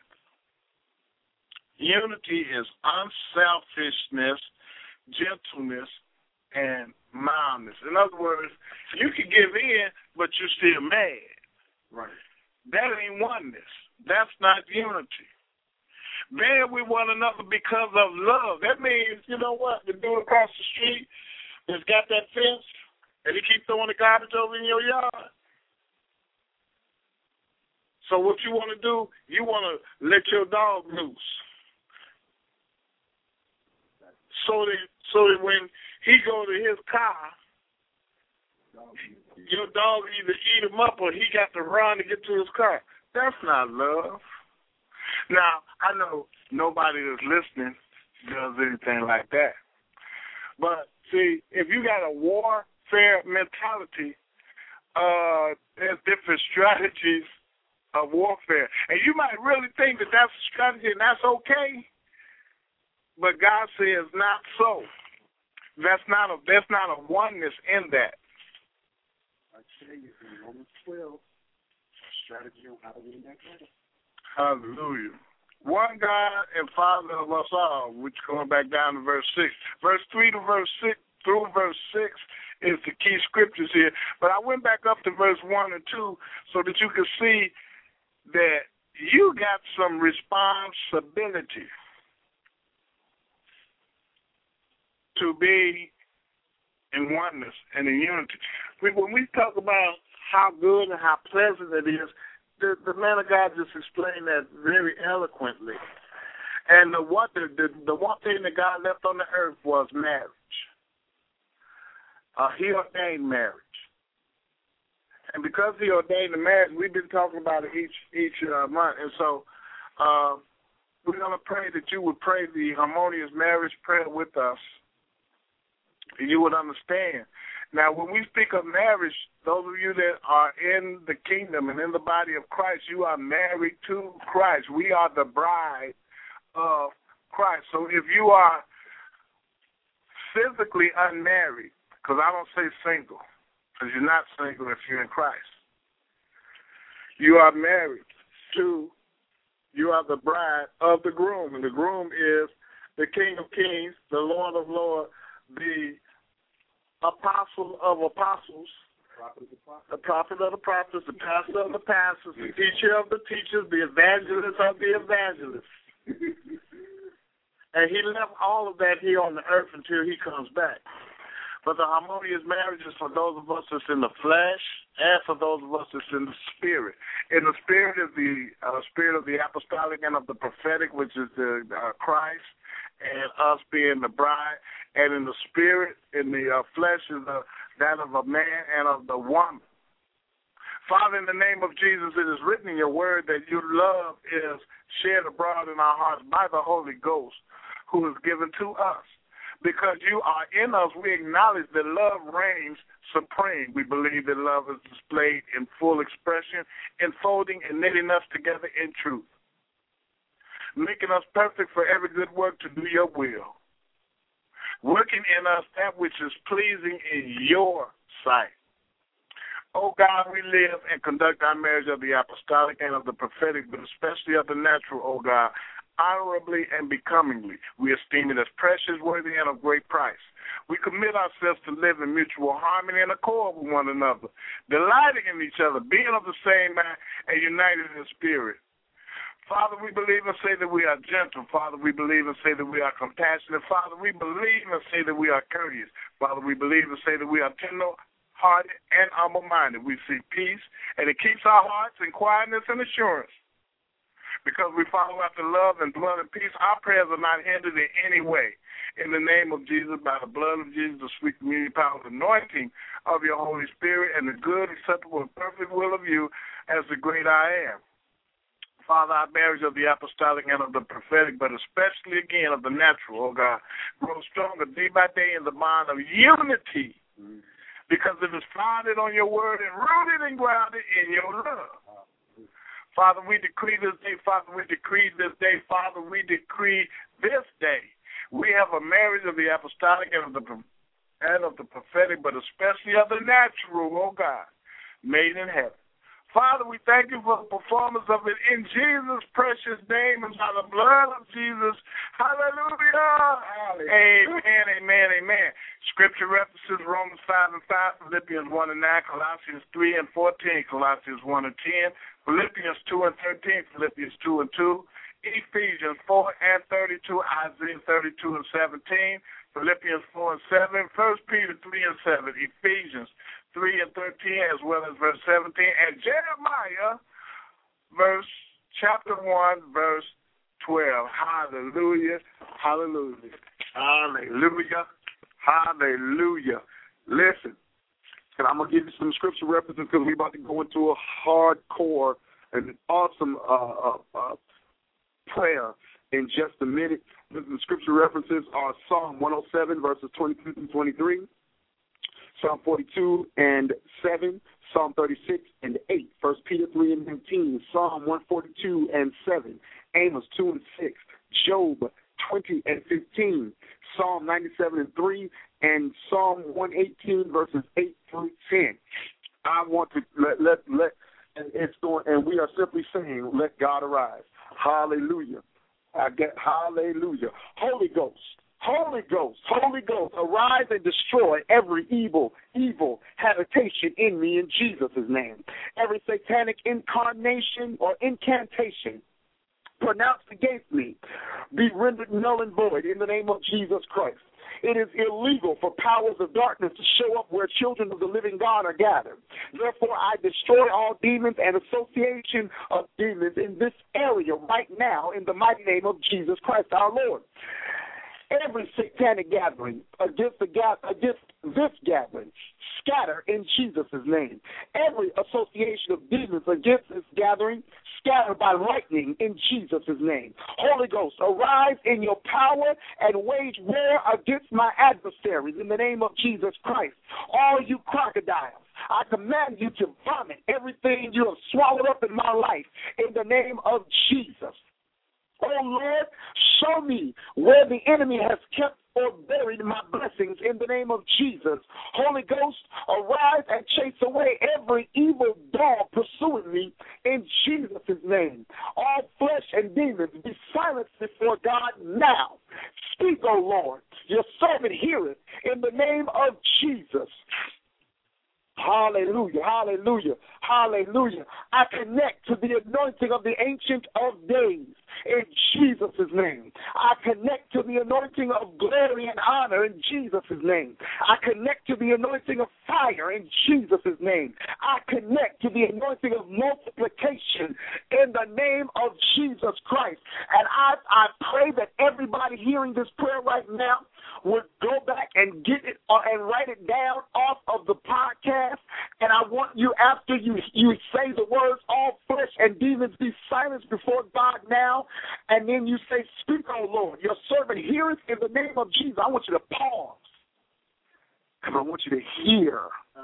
Unity is unselfishness, gentleness, and mildness. In other words, you can give in, but you're still mad. Right. That ain't oneness. That's not unity. Bear with one another because of love. That means, you know what, the dude across the street that's got that fence and he keep throwing the garbage over in your yard. So what you want to do, you want to let your dog loose. So that when he go to his car, your dog either eat him up or he got to run to get to his car. That's not love. Now, I know nobody that's listening does anything like that. But, see, if you got a warfare mentality, there's different strategies of warfare. And you might really think that that's a strategy and that's okay, but God says not so. That's not a oneness in that. I tell you, in Romans 12, strategy on how to win that battle. Hallelujah. One God and Father of us all, which going back down to verse 6. Verse 3 to verse 6 through verse 6 is the key scriptures here. But I went back up to verse 1 and 2 so that you can see that you got some responsibility to be in oneness and in unity. When we talk about how good and how pleasant it is, the man of God just explained that very eloquently. And the one thing that God left on the earth was marriage. He ordained marriage. And because he ordained the marriage, we've been talking about it each month. And so we're going to pray that you would pray the harmonious marriage prayer with us. And you would understand. Now, when we speak of marriage, those of you that are in the kingdom and in the body of Christ, you are married to Christ. We are the bride of Christ. So if you are physically unmarried, because I don't say single, because you're not single if you're in Christ. You are married to, you are the bride of the groom, and the groom is the King of Kings, the Lord of Lords, the apostle of apostles, the prophet of the prophets, the pastor of the pastors, the teacher of the teachers, the evangelist of the evangelists. And he left all of that here on the earth until he comes back. But the harmonious marriage is for those of us that's in the flesh and for those of us that's in the spirit. In the spirit is the spirit of the apostolic and of the prophetic, which is the Christ, and us being the bride. And in the spirit, in the flesh, is that of a man and of the woman. Father, in the name of Jesus, it is written in your word that your love is shed abroad in our hearts by the Holy Ghost, who is given to us. Because you are in us, we acknowledge that love reigns supreme. We believe that love is displayed in full expression, enfolding and knitting us together in truth, making us perfect for every good work to do your will, working in us that which is pleasing in your sight. Oh, God, we live and conduct our marriage of the apostolic and of the prophetic, but especially of the natural, oh, God, honorably and becomingly. We esteem it as precious, worthy, and of great price. We commit ourselves to live in mutual harmony and accord with one another, delighting in each other, being of the same mind, and united in spirit. Father, we believe and say that we are gentle. Father, we believe and say that we are compassionate. Father, we believe and say that we are courteous. Father, we believe and say that we are tender-hearted and humble-minded. We seek peace, and it keeps our hearts in quietness and assurance. Because we follow after love and blood and peace, our prayers are not hindered in any way. In the name of Jesus, by the blood of Jesus, the sweet communion power and anointing of your Holy Spirit, and the good, acceptable, and perfect will of you as the great I am. Father, our marriage of the apostolic and of the prophetic, but especially, again, of the natural, oh God, grow stronger day by day in the bond of unity, because it is founded on your word and rooted and grounded in your love. Father, we decree this day. Father, we decree this day. Father, we decree this day. We have a marriage of the apostolic and of the prophetic, but especially of the natural, oh God, made in heaven. Father, we thank you for the performance of it in Jesus' precious name and by the blood of Jesus. Hallelujah. Amen, amen, amen. Scripture references Romans 5 and 5, Philippians 1 and 9, Colossians 3 and 14, Colossians 1 and 10, Philippians 2 and 13, Philippians 2 and 2, Ephesians 4 and 32, Isaiah 32 and 17, Philippians 4 and 7, 1 Peter 3 and 7, Ephesians 3 and 13, as well as verse 17, and Jeremiah, chapter 1, verse 12. Hallelujah, hallelujah, hallelujah, hallelujah. Listen, and I'm going to give you some scripture references because we're about to go into a hardcore and awesome prayer in just a minute. The scripture references are Psalm 107, verses 22 through 23. Psalm 42 and 7, Psalm 36 and 8, 1 Peter 3 and 19, Psalm 142 and 7, Amos 2 and 6, Job 20 and 15, Psalm 97 and 3, and Psalm 118 verses 8 through 10. I want to let and it's going, and we are simply saying, let God arise. Hallelujah. Hallelujah. Holy Ghost. Holy Ghost, Holy Ghost, arise and destroy every evil habitation in me in Jesus' name. Every satanic incarnation or incantation pronounced against me be rendered null and void in the name of Jesus Christ. It is illegal for powers of darkness to show up where children of the living God are gathered. Therefore, I destroy all demons and association of demons in this area right now in the mighty name of Jesus Christ our Lord. Every satanic gathering against this gathering, scatter in Jesus' name. Every association of demons against this gathering, scatter by lightning in Jesus' name. Holy Ghost, arise in your power and wage war against my adversaries in the name of Jesus Christ. All you crocodiles, I command you to vomit everything you have swallowed up in my life in the name of Jesus. Oh, Lord, show me where the enemy has kept or buried my blessings in the name of Jesus. Holy Ghost, arise and chase away every evil dog pursuing me in Jesus' name. All flesh and demons be silenced before God now. Speak, O Lord, your servant heareth in the name of Jesus. Hallelujah, hallelujah, hallelujah. I connect to the anointing of the Ancient of Days in Jesus' name. I connect to the anointing of glory and honor in Jesus' name. I connect to the anointing of fire in Jesus' name. I connect to the anointing of multiplication in the name of Jesus Christ. And I pray that everybody hearing this prayer right now would go back and get it and write it down off of the podcast. And I want you, after you say the words, all flesh and demons be silenced before God now, and then you say, speak, O Lord, your servant heareth in the name of Jesus. I want you to pause, because I want you to hear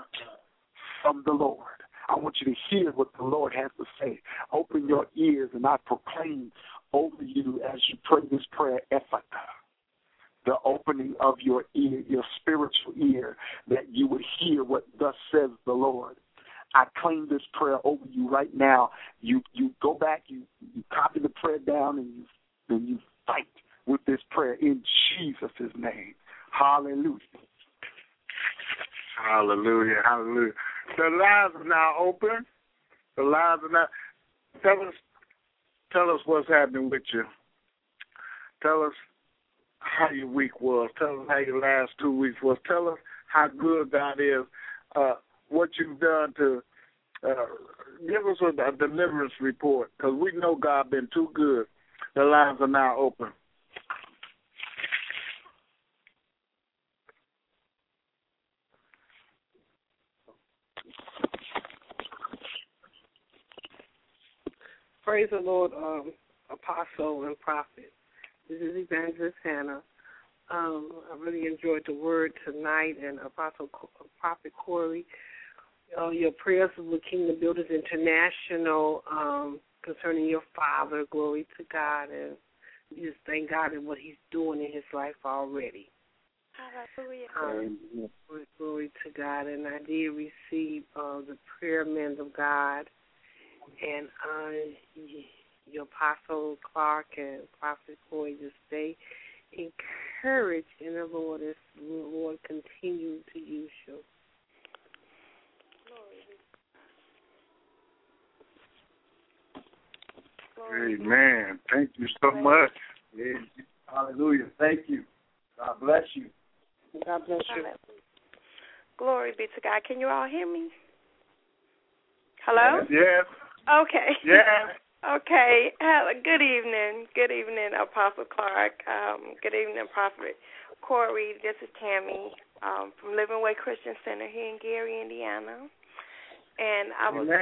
from the Lord. I want you to hear what the Lord has to say. Open your ears, and I proclaim over you as you pray this prayer, Ephphatha, the opening of your ear, your spiritual ear, that you would hear what thus says the Lord. I claim this prayer over you right now. You go back, you copy the prayer down, and you fight with this prayer in Jesus' name. Hallelujah. Hallelujah, hallelujah. The lines are now open. The lines are now. Tell us what's happening with you. Tell us how your week was. Tell us how your last 2 weeks was. Tell us how good God is, what you've done to give us a deliverance report, because we know God been too good. The lines are now open. Praise the Lord, apostle and prophet. This is Evangelist Hannah. I really enjoyed the word tonight, and Prophet Corey, your prayers with Kingdom Builders International concerning your father. Glory to God. And we just thank God and what he's doing in his life already. Hallelujah. Glory to God. And I did receive the prayer men of God. And your Apostle Clark and Prophet Boyd, just stay encouraged in the Lord as the Lord continue to use you. Amen. Thank you so much. Hallelujah. Thank you. God bless you. God bless you. Glory be to God. Can you all hear me? Hello? Yes. Okay. Yes. Okay. Good evening. Good evening, Apostle Clark. Good evening, Prophet Corey. This is Tammy from Living Way Christian Center here in Gary, Indiana. And I was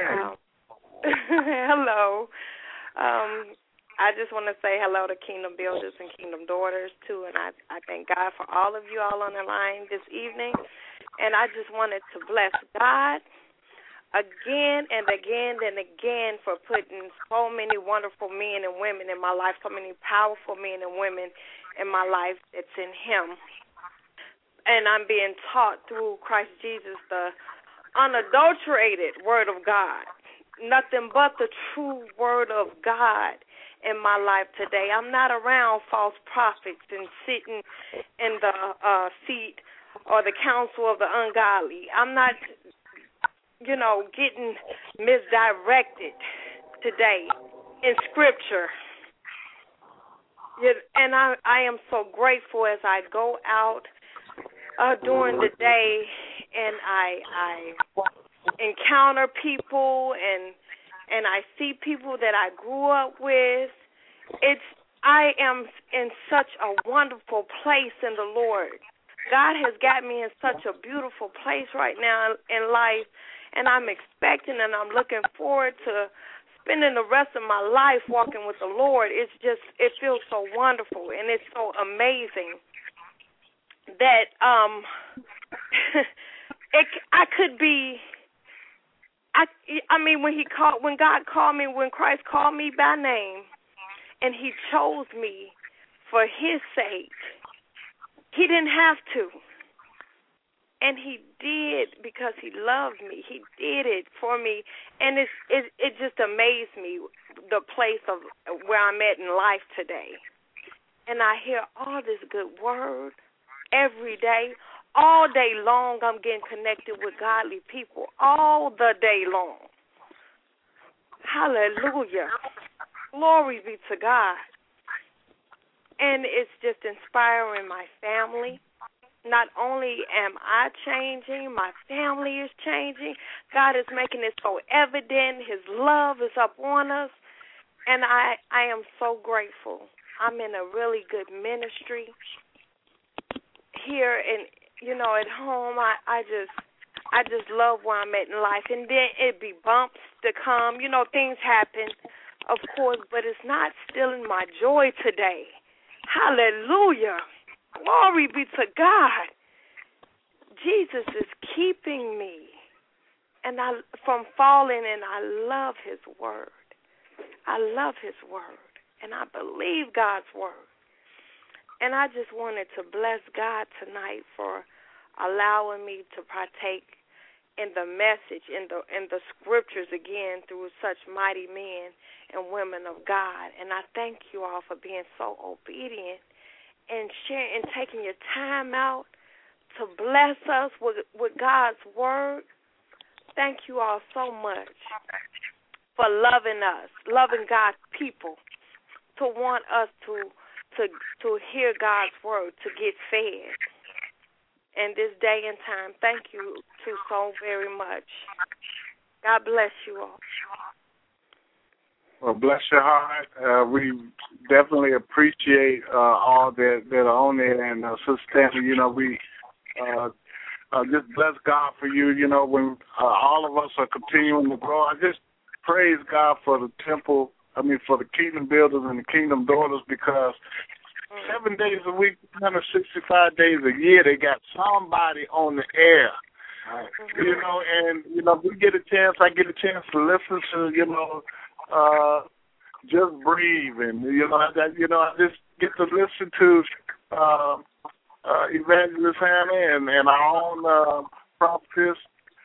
hello. I just want to say hello to Kingdom Builders and Kingdom Daughters, too, and I thank God for all of you all on the line this evening. And I just wanted to bless God again and again and again for putting so many wonderful men and women in my life, so many powerful men and women in my life that's in Him. And I'm being taught through Christ Jesus the unadulterated Word of God, nothing but the true Word of God in my life today. I'm not around false prophets and sitting in the seat or the counsel of the ungodly. I'm not, getting misdirected today in Scripture. And I am so grateful as I go out during the day and I encounter people and I see people that I grew up with. I am in such a wonderful place in the Lord. God has got me in such a beautiful place right now in life, and I'm expecting and I'm looking forward to spending the rest of my life walking with the Lord. It feels so wonderful, and it's so amazing that I could be. I mean, when Christ called me by name, and He chose me for His sake, He didn't have to, and He did because He loved me. He did it for me, and it just amazed me the place of where I'm at in life today, and I hear all this good word every day. All day long, I'm getting connected with godly people. All the day long. Hallelujah. Glory be to God. And it's just inspiring my family. Not only am I changing, my family is changing. God is making it so evident. His love is up on us. And I am so grateful. I'm in a really good ministry here in at home. I just love where I'm at in life. And then it be bumps to come. Things happen, of course, but it's not stealing my joy today. Hallelujah. Glory be to God. Jesus is keeping me from falling, and I love His word. I love His word, and I believe God's word. And I just wanted to bless God tonight for allowing me to partake in the message, in the scriptures again through such mighty men and women of God. And I thank you all for being so obedient and sharing and taking your time out to bless us with God's word. Thank you all so much for loving us, loving God's people, to want us to hear God's word, to get fed. In this day and time, thank you too so very much. God bless you all. Well, bless your heart. We definitely appreciate all that are on there. And Sister Stanley, we just bless God for you. When all of us are continuing to grow, I just praise God for the temple. For the Kingdom Builders and the Kingdom Daughters, because 7 days a week, 365 days a year, they got somebody on the air. And we get a chance. I get a chance to listen to just breathing. I just get to listen to Evangelist Hannah and our own prophetess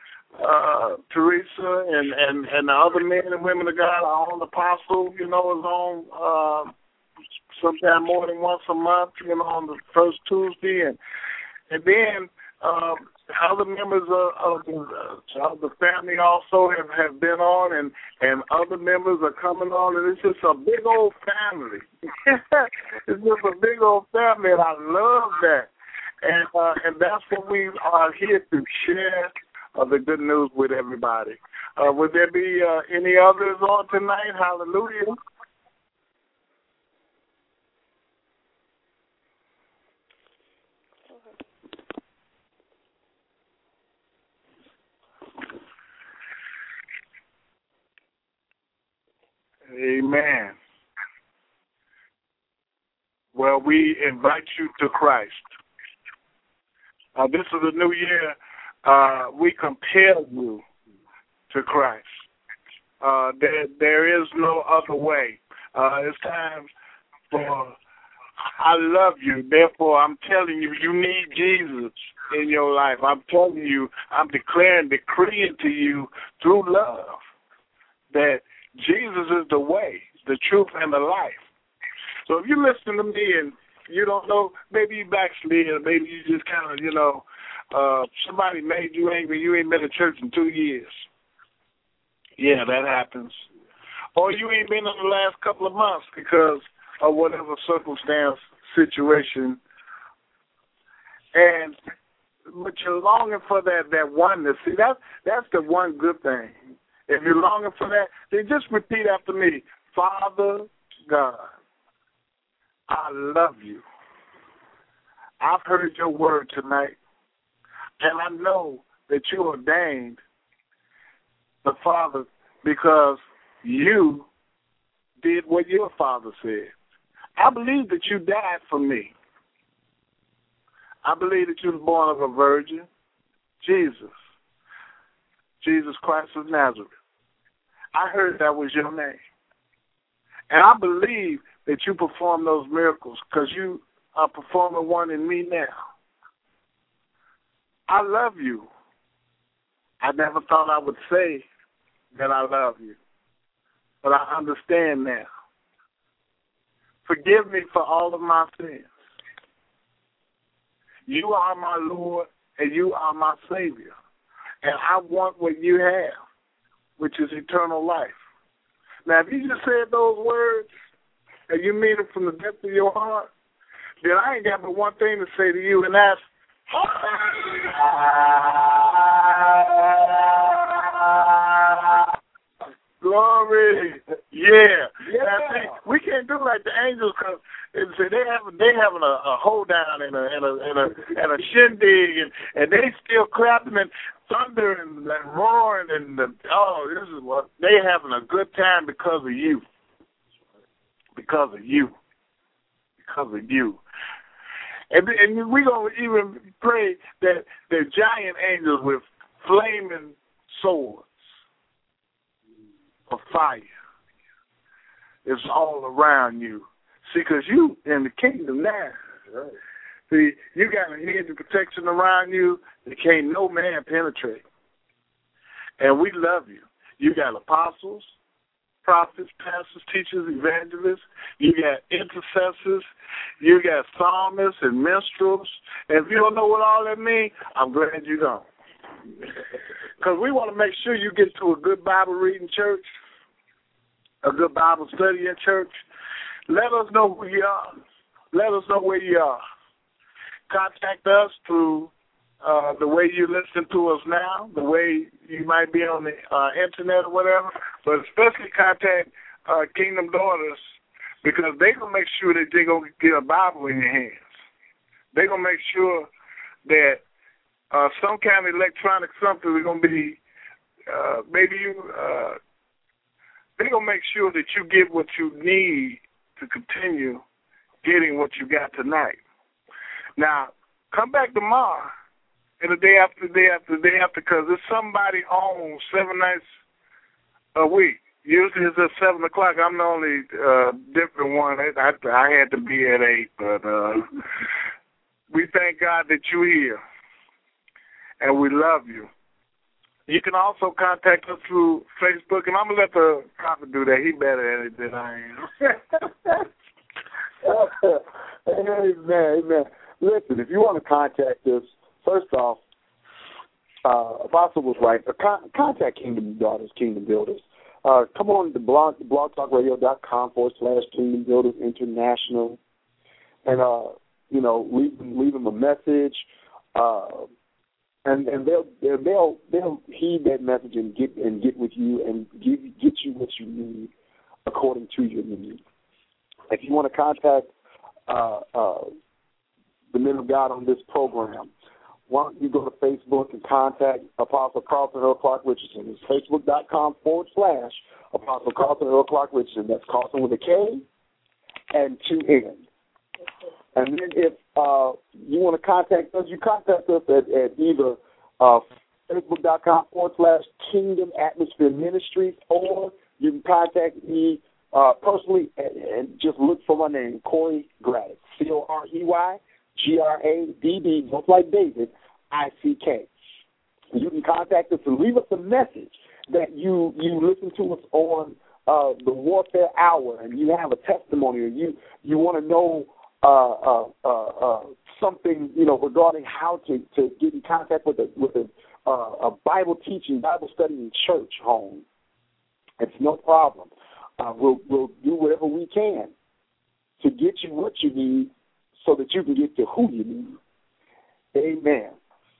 Teresa and the other men and women of God, our own apostle, is on sometime more than once a month, on the first Tuesday, and then other members of the family also have been on, and other members are coming on, and it's just a big old family. It's just a big old family, and I love that. And that's what we are here to share the good news with everybody. Would there be any others on tonight? Hallelujah. Amen. Well, we invite you to Christ. This is a new year. We compel you to Christ. There is no other way. It's time for I love you. Therefore, I'm telling you, you need Jesus in your life. I'm telling you, I'm decreeing to you through love that Jesus is the way, the truth, and the life. So if you listen to me and you don't know, maybe you backslid, maybe you just kind of, somebody made you angry, you ain't been to church in 2 years. Yeah, that happens. Or you ain't been in the last couple of months because of whatever circumstance, situation. But you're longing for that oneness. See, that's the one good thing. If you're longing for that, then just repeat after me. Father God, I love you. I've heard your word tonight, and I know that you ordained the Father because you did what your Father said. I believe that you died for me. I believe that you were born of a virgin, Jesus Christ of Nazareth. I heard that was your name. And I believe that you perform those miracles because you are performing one in me now. I love you. I never thought I would say that I love you, but I understand now. Forgive me for all of my sins. You are my Lord, and you are my Savior. And I want what you have, which is eternal life. Now, if you just said those words, and you mean it from the depth of your heart, then I ain't got but one thing to say to you, and that's, glory. Yeah. We can't do like the angels because they having a hold down and a shindig and they still clapping and thunder and roaring and this is what they having a good time because of you. Because of you. Because of you. And we're going to even pray that the giant angels with flaming swords of fire is all around you. See, because you in the kingdom now. Right. See, you got a hedge of protection around you that can't no man penetrate. And we love you. You got apostles, prophets, pastors, teachers, evangelists. You got intercessors. You got psalmists and minstrels. And if you don't know what all that means, I'm glad you don't. Because we want to make sure you get to a good Bible reading church, a good Bible study in church. Let us know who you are. Let us know where you are. Contact us through the way you listen to us now, the way you might be on the internet or whatever, but especially contact Kingdom Daughters because they're going to make sure that they're going to get a Bible in your hands. They're going to make sure that some kind of electronic something is going to be, they're going to make sure that you get what you need to continue getting what you got tonight. Now, come back tomorrow and the day after, because there's somebody on 7 nights a week. Usually it's at 7 o'clock. I'm the only different one. I had to be at 8, but we thank God that you're here, and we love you. You can also contact us through Facebook, and I'm going to let the prophet do that. He better at it than I am. Amen. Listen, if you want to contact us, first off, Apostle was right. Contact Kingdom Daughters, Kingdom Builders. Come on to blogtalkradio.com/Kingdom Builders International, and leave them a message, and they'll heed that message and get with you and get you what you need according to your need. If you want to contact the men of God on this program, why don't you go to Facebook and contact Apostle Carlton Earl Clark Richardson. It's facebook.com/Apostle Carlton Earl Clark Richardson. That's Carlton with a K and 2 N. And then if you want to contact us, you contact us at either facebook.com/Kingdom Atmosphere Ministries, or you can contact me personally and just look for my name, Corey Graddick, CoreyGraddid, just like David, ICK. You can contact us and leave us a message that you listen to us on the Warfare Hour, and you have a testimony, or you want to know something regarding how to get in contact with a Bible teaching, Bible studying church home. It's no problem. We'll do whatever we can to get you what you need, so that you can get to who you need. Amen.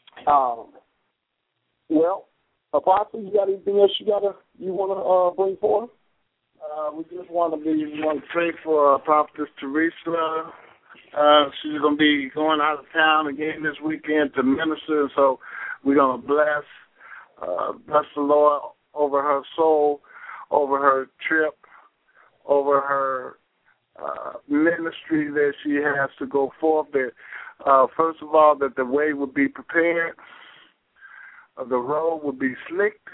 Well, Apostle, you got anything else you want to bring forth? We just want to pray for Prophetess Teresa. She's going to be going out of town again this weekend to minister, so we're going to bless the Lord over her soul, over her trip, over her ministry that she has to go forth. That first of all, that the way would be prepared, the road would be slicked,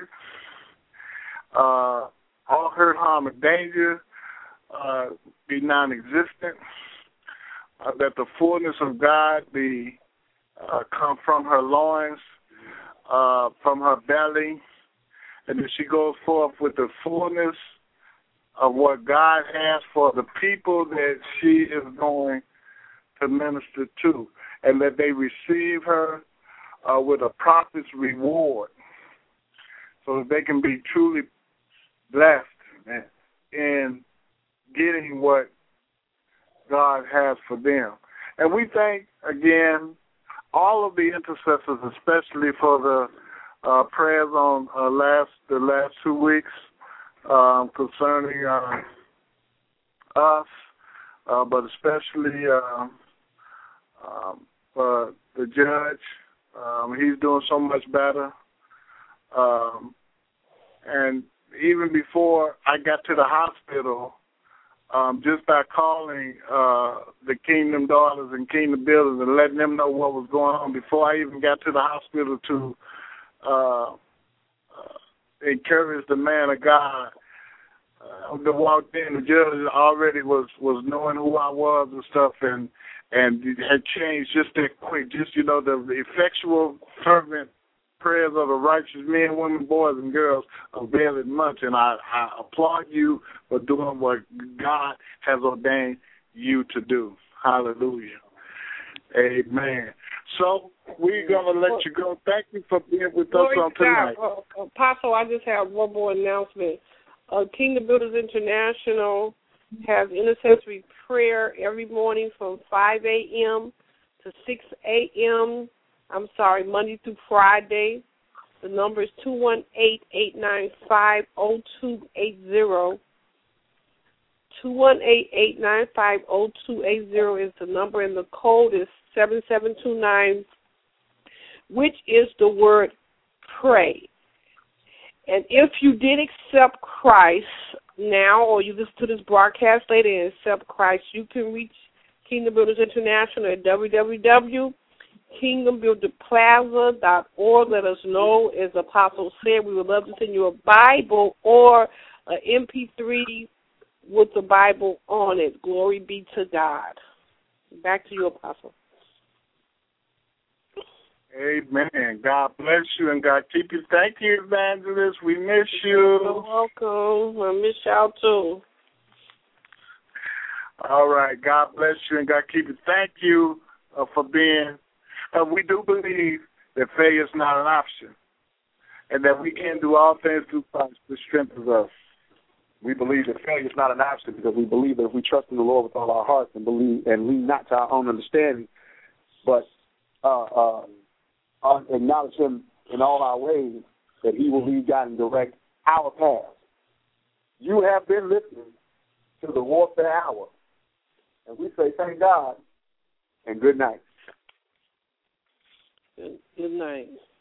all hurt, harm, and danger be non-existent, that the fullness of God be come from her loins, from her belly, and that she goes forth with the fullness of what God has for the people that she is going to minister to, and that they receive her with a prophet's reward, so that they can be truly blessed in getting what God has for them. And we thank, again, all of the intercessors, especially for the prayers on the last 2 weeks concerning us, but especially for the judge. He's doing so much better. And even before I got to the hospital, just by calling the Kingdom Daughters and Kingdom Builders and letting them know what was going on, before I even got to the hospital to encourage the man of God that walked in, the judge already was knowing who I was and stuff, and it had changed just that quick. Just, the effectual, fervent prayers of the righteous men, women, boys, and girls avail much, and I applaud you for doing what God has ordained you to do. Hallelujah. Amen. So we're going to let you go. Thank you for being with us on tonight. Apostle, I just have one more announcement. Kingdom Builders International has intercessory prayer every morning from 5 a.m. to 6 a.m. Monday through Friday. The number is 218-895-0280. 218-895-0280 is the number, and the code is 7729, which is the word pray. And if you did accept Christ now, or you listen to this broadcast later and accept Christ, you can reach Kingdom Builders International at www.kingdombuilderplaza.org. Let us know. As Apostle said, we would love to send you a Bible or an MP3 with the Bible on it. Glory be to God. Back to you, Apostle. Amen. God bless you and God keep you. Thank you, Evangelist. We miss you. You're welcome. I miss y'all too. All right. God bless you and God keep you. Thank you for being. We do believe that failure is not an option and that we can do all things through Christ who strengthens us. We believe that failure is not an option because we believe that if we trust in the Lord with all our hearts and believe and lean not to our own understanding, but acknowledge Him in all our ways, that He will lead, guide, and direct our path. You have been listening to the Warfare Hour, and we say thank God and good night. Good night.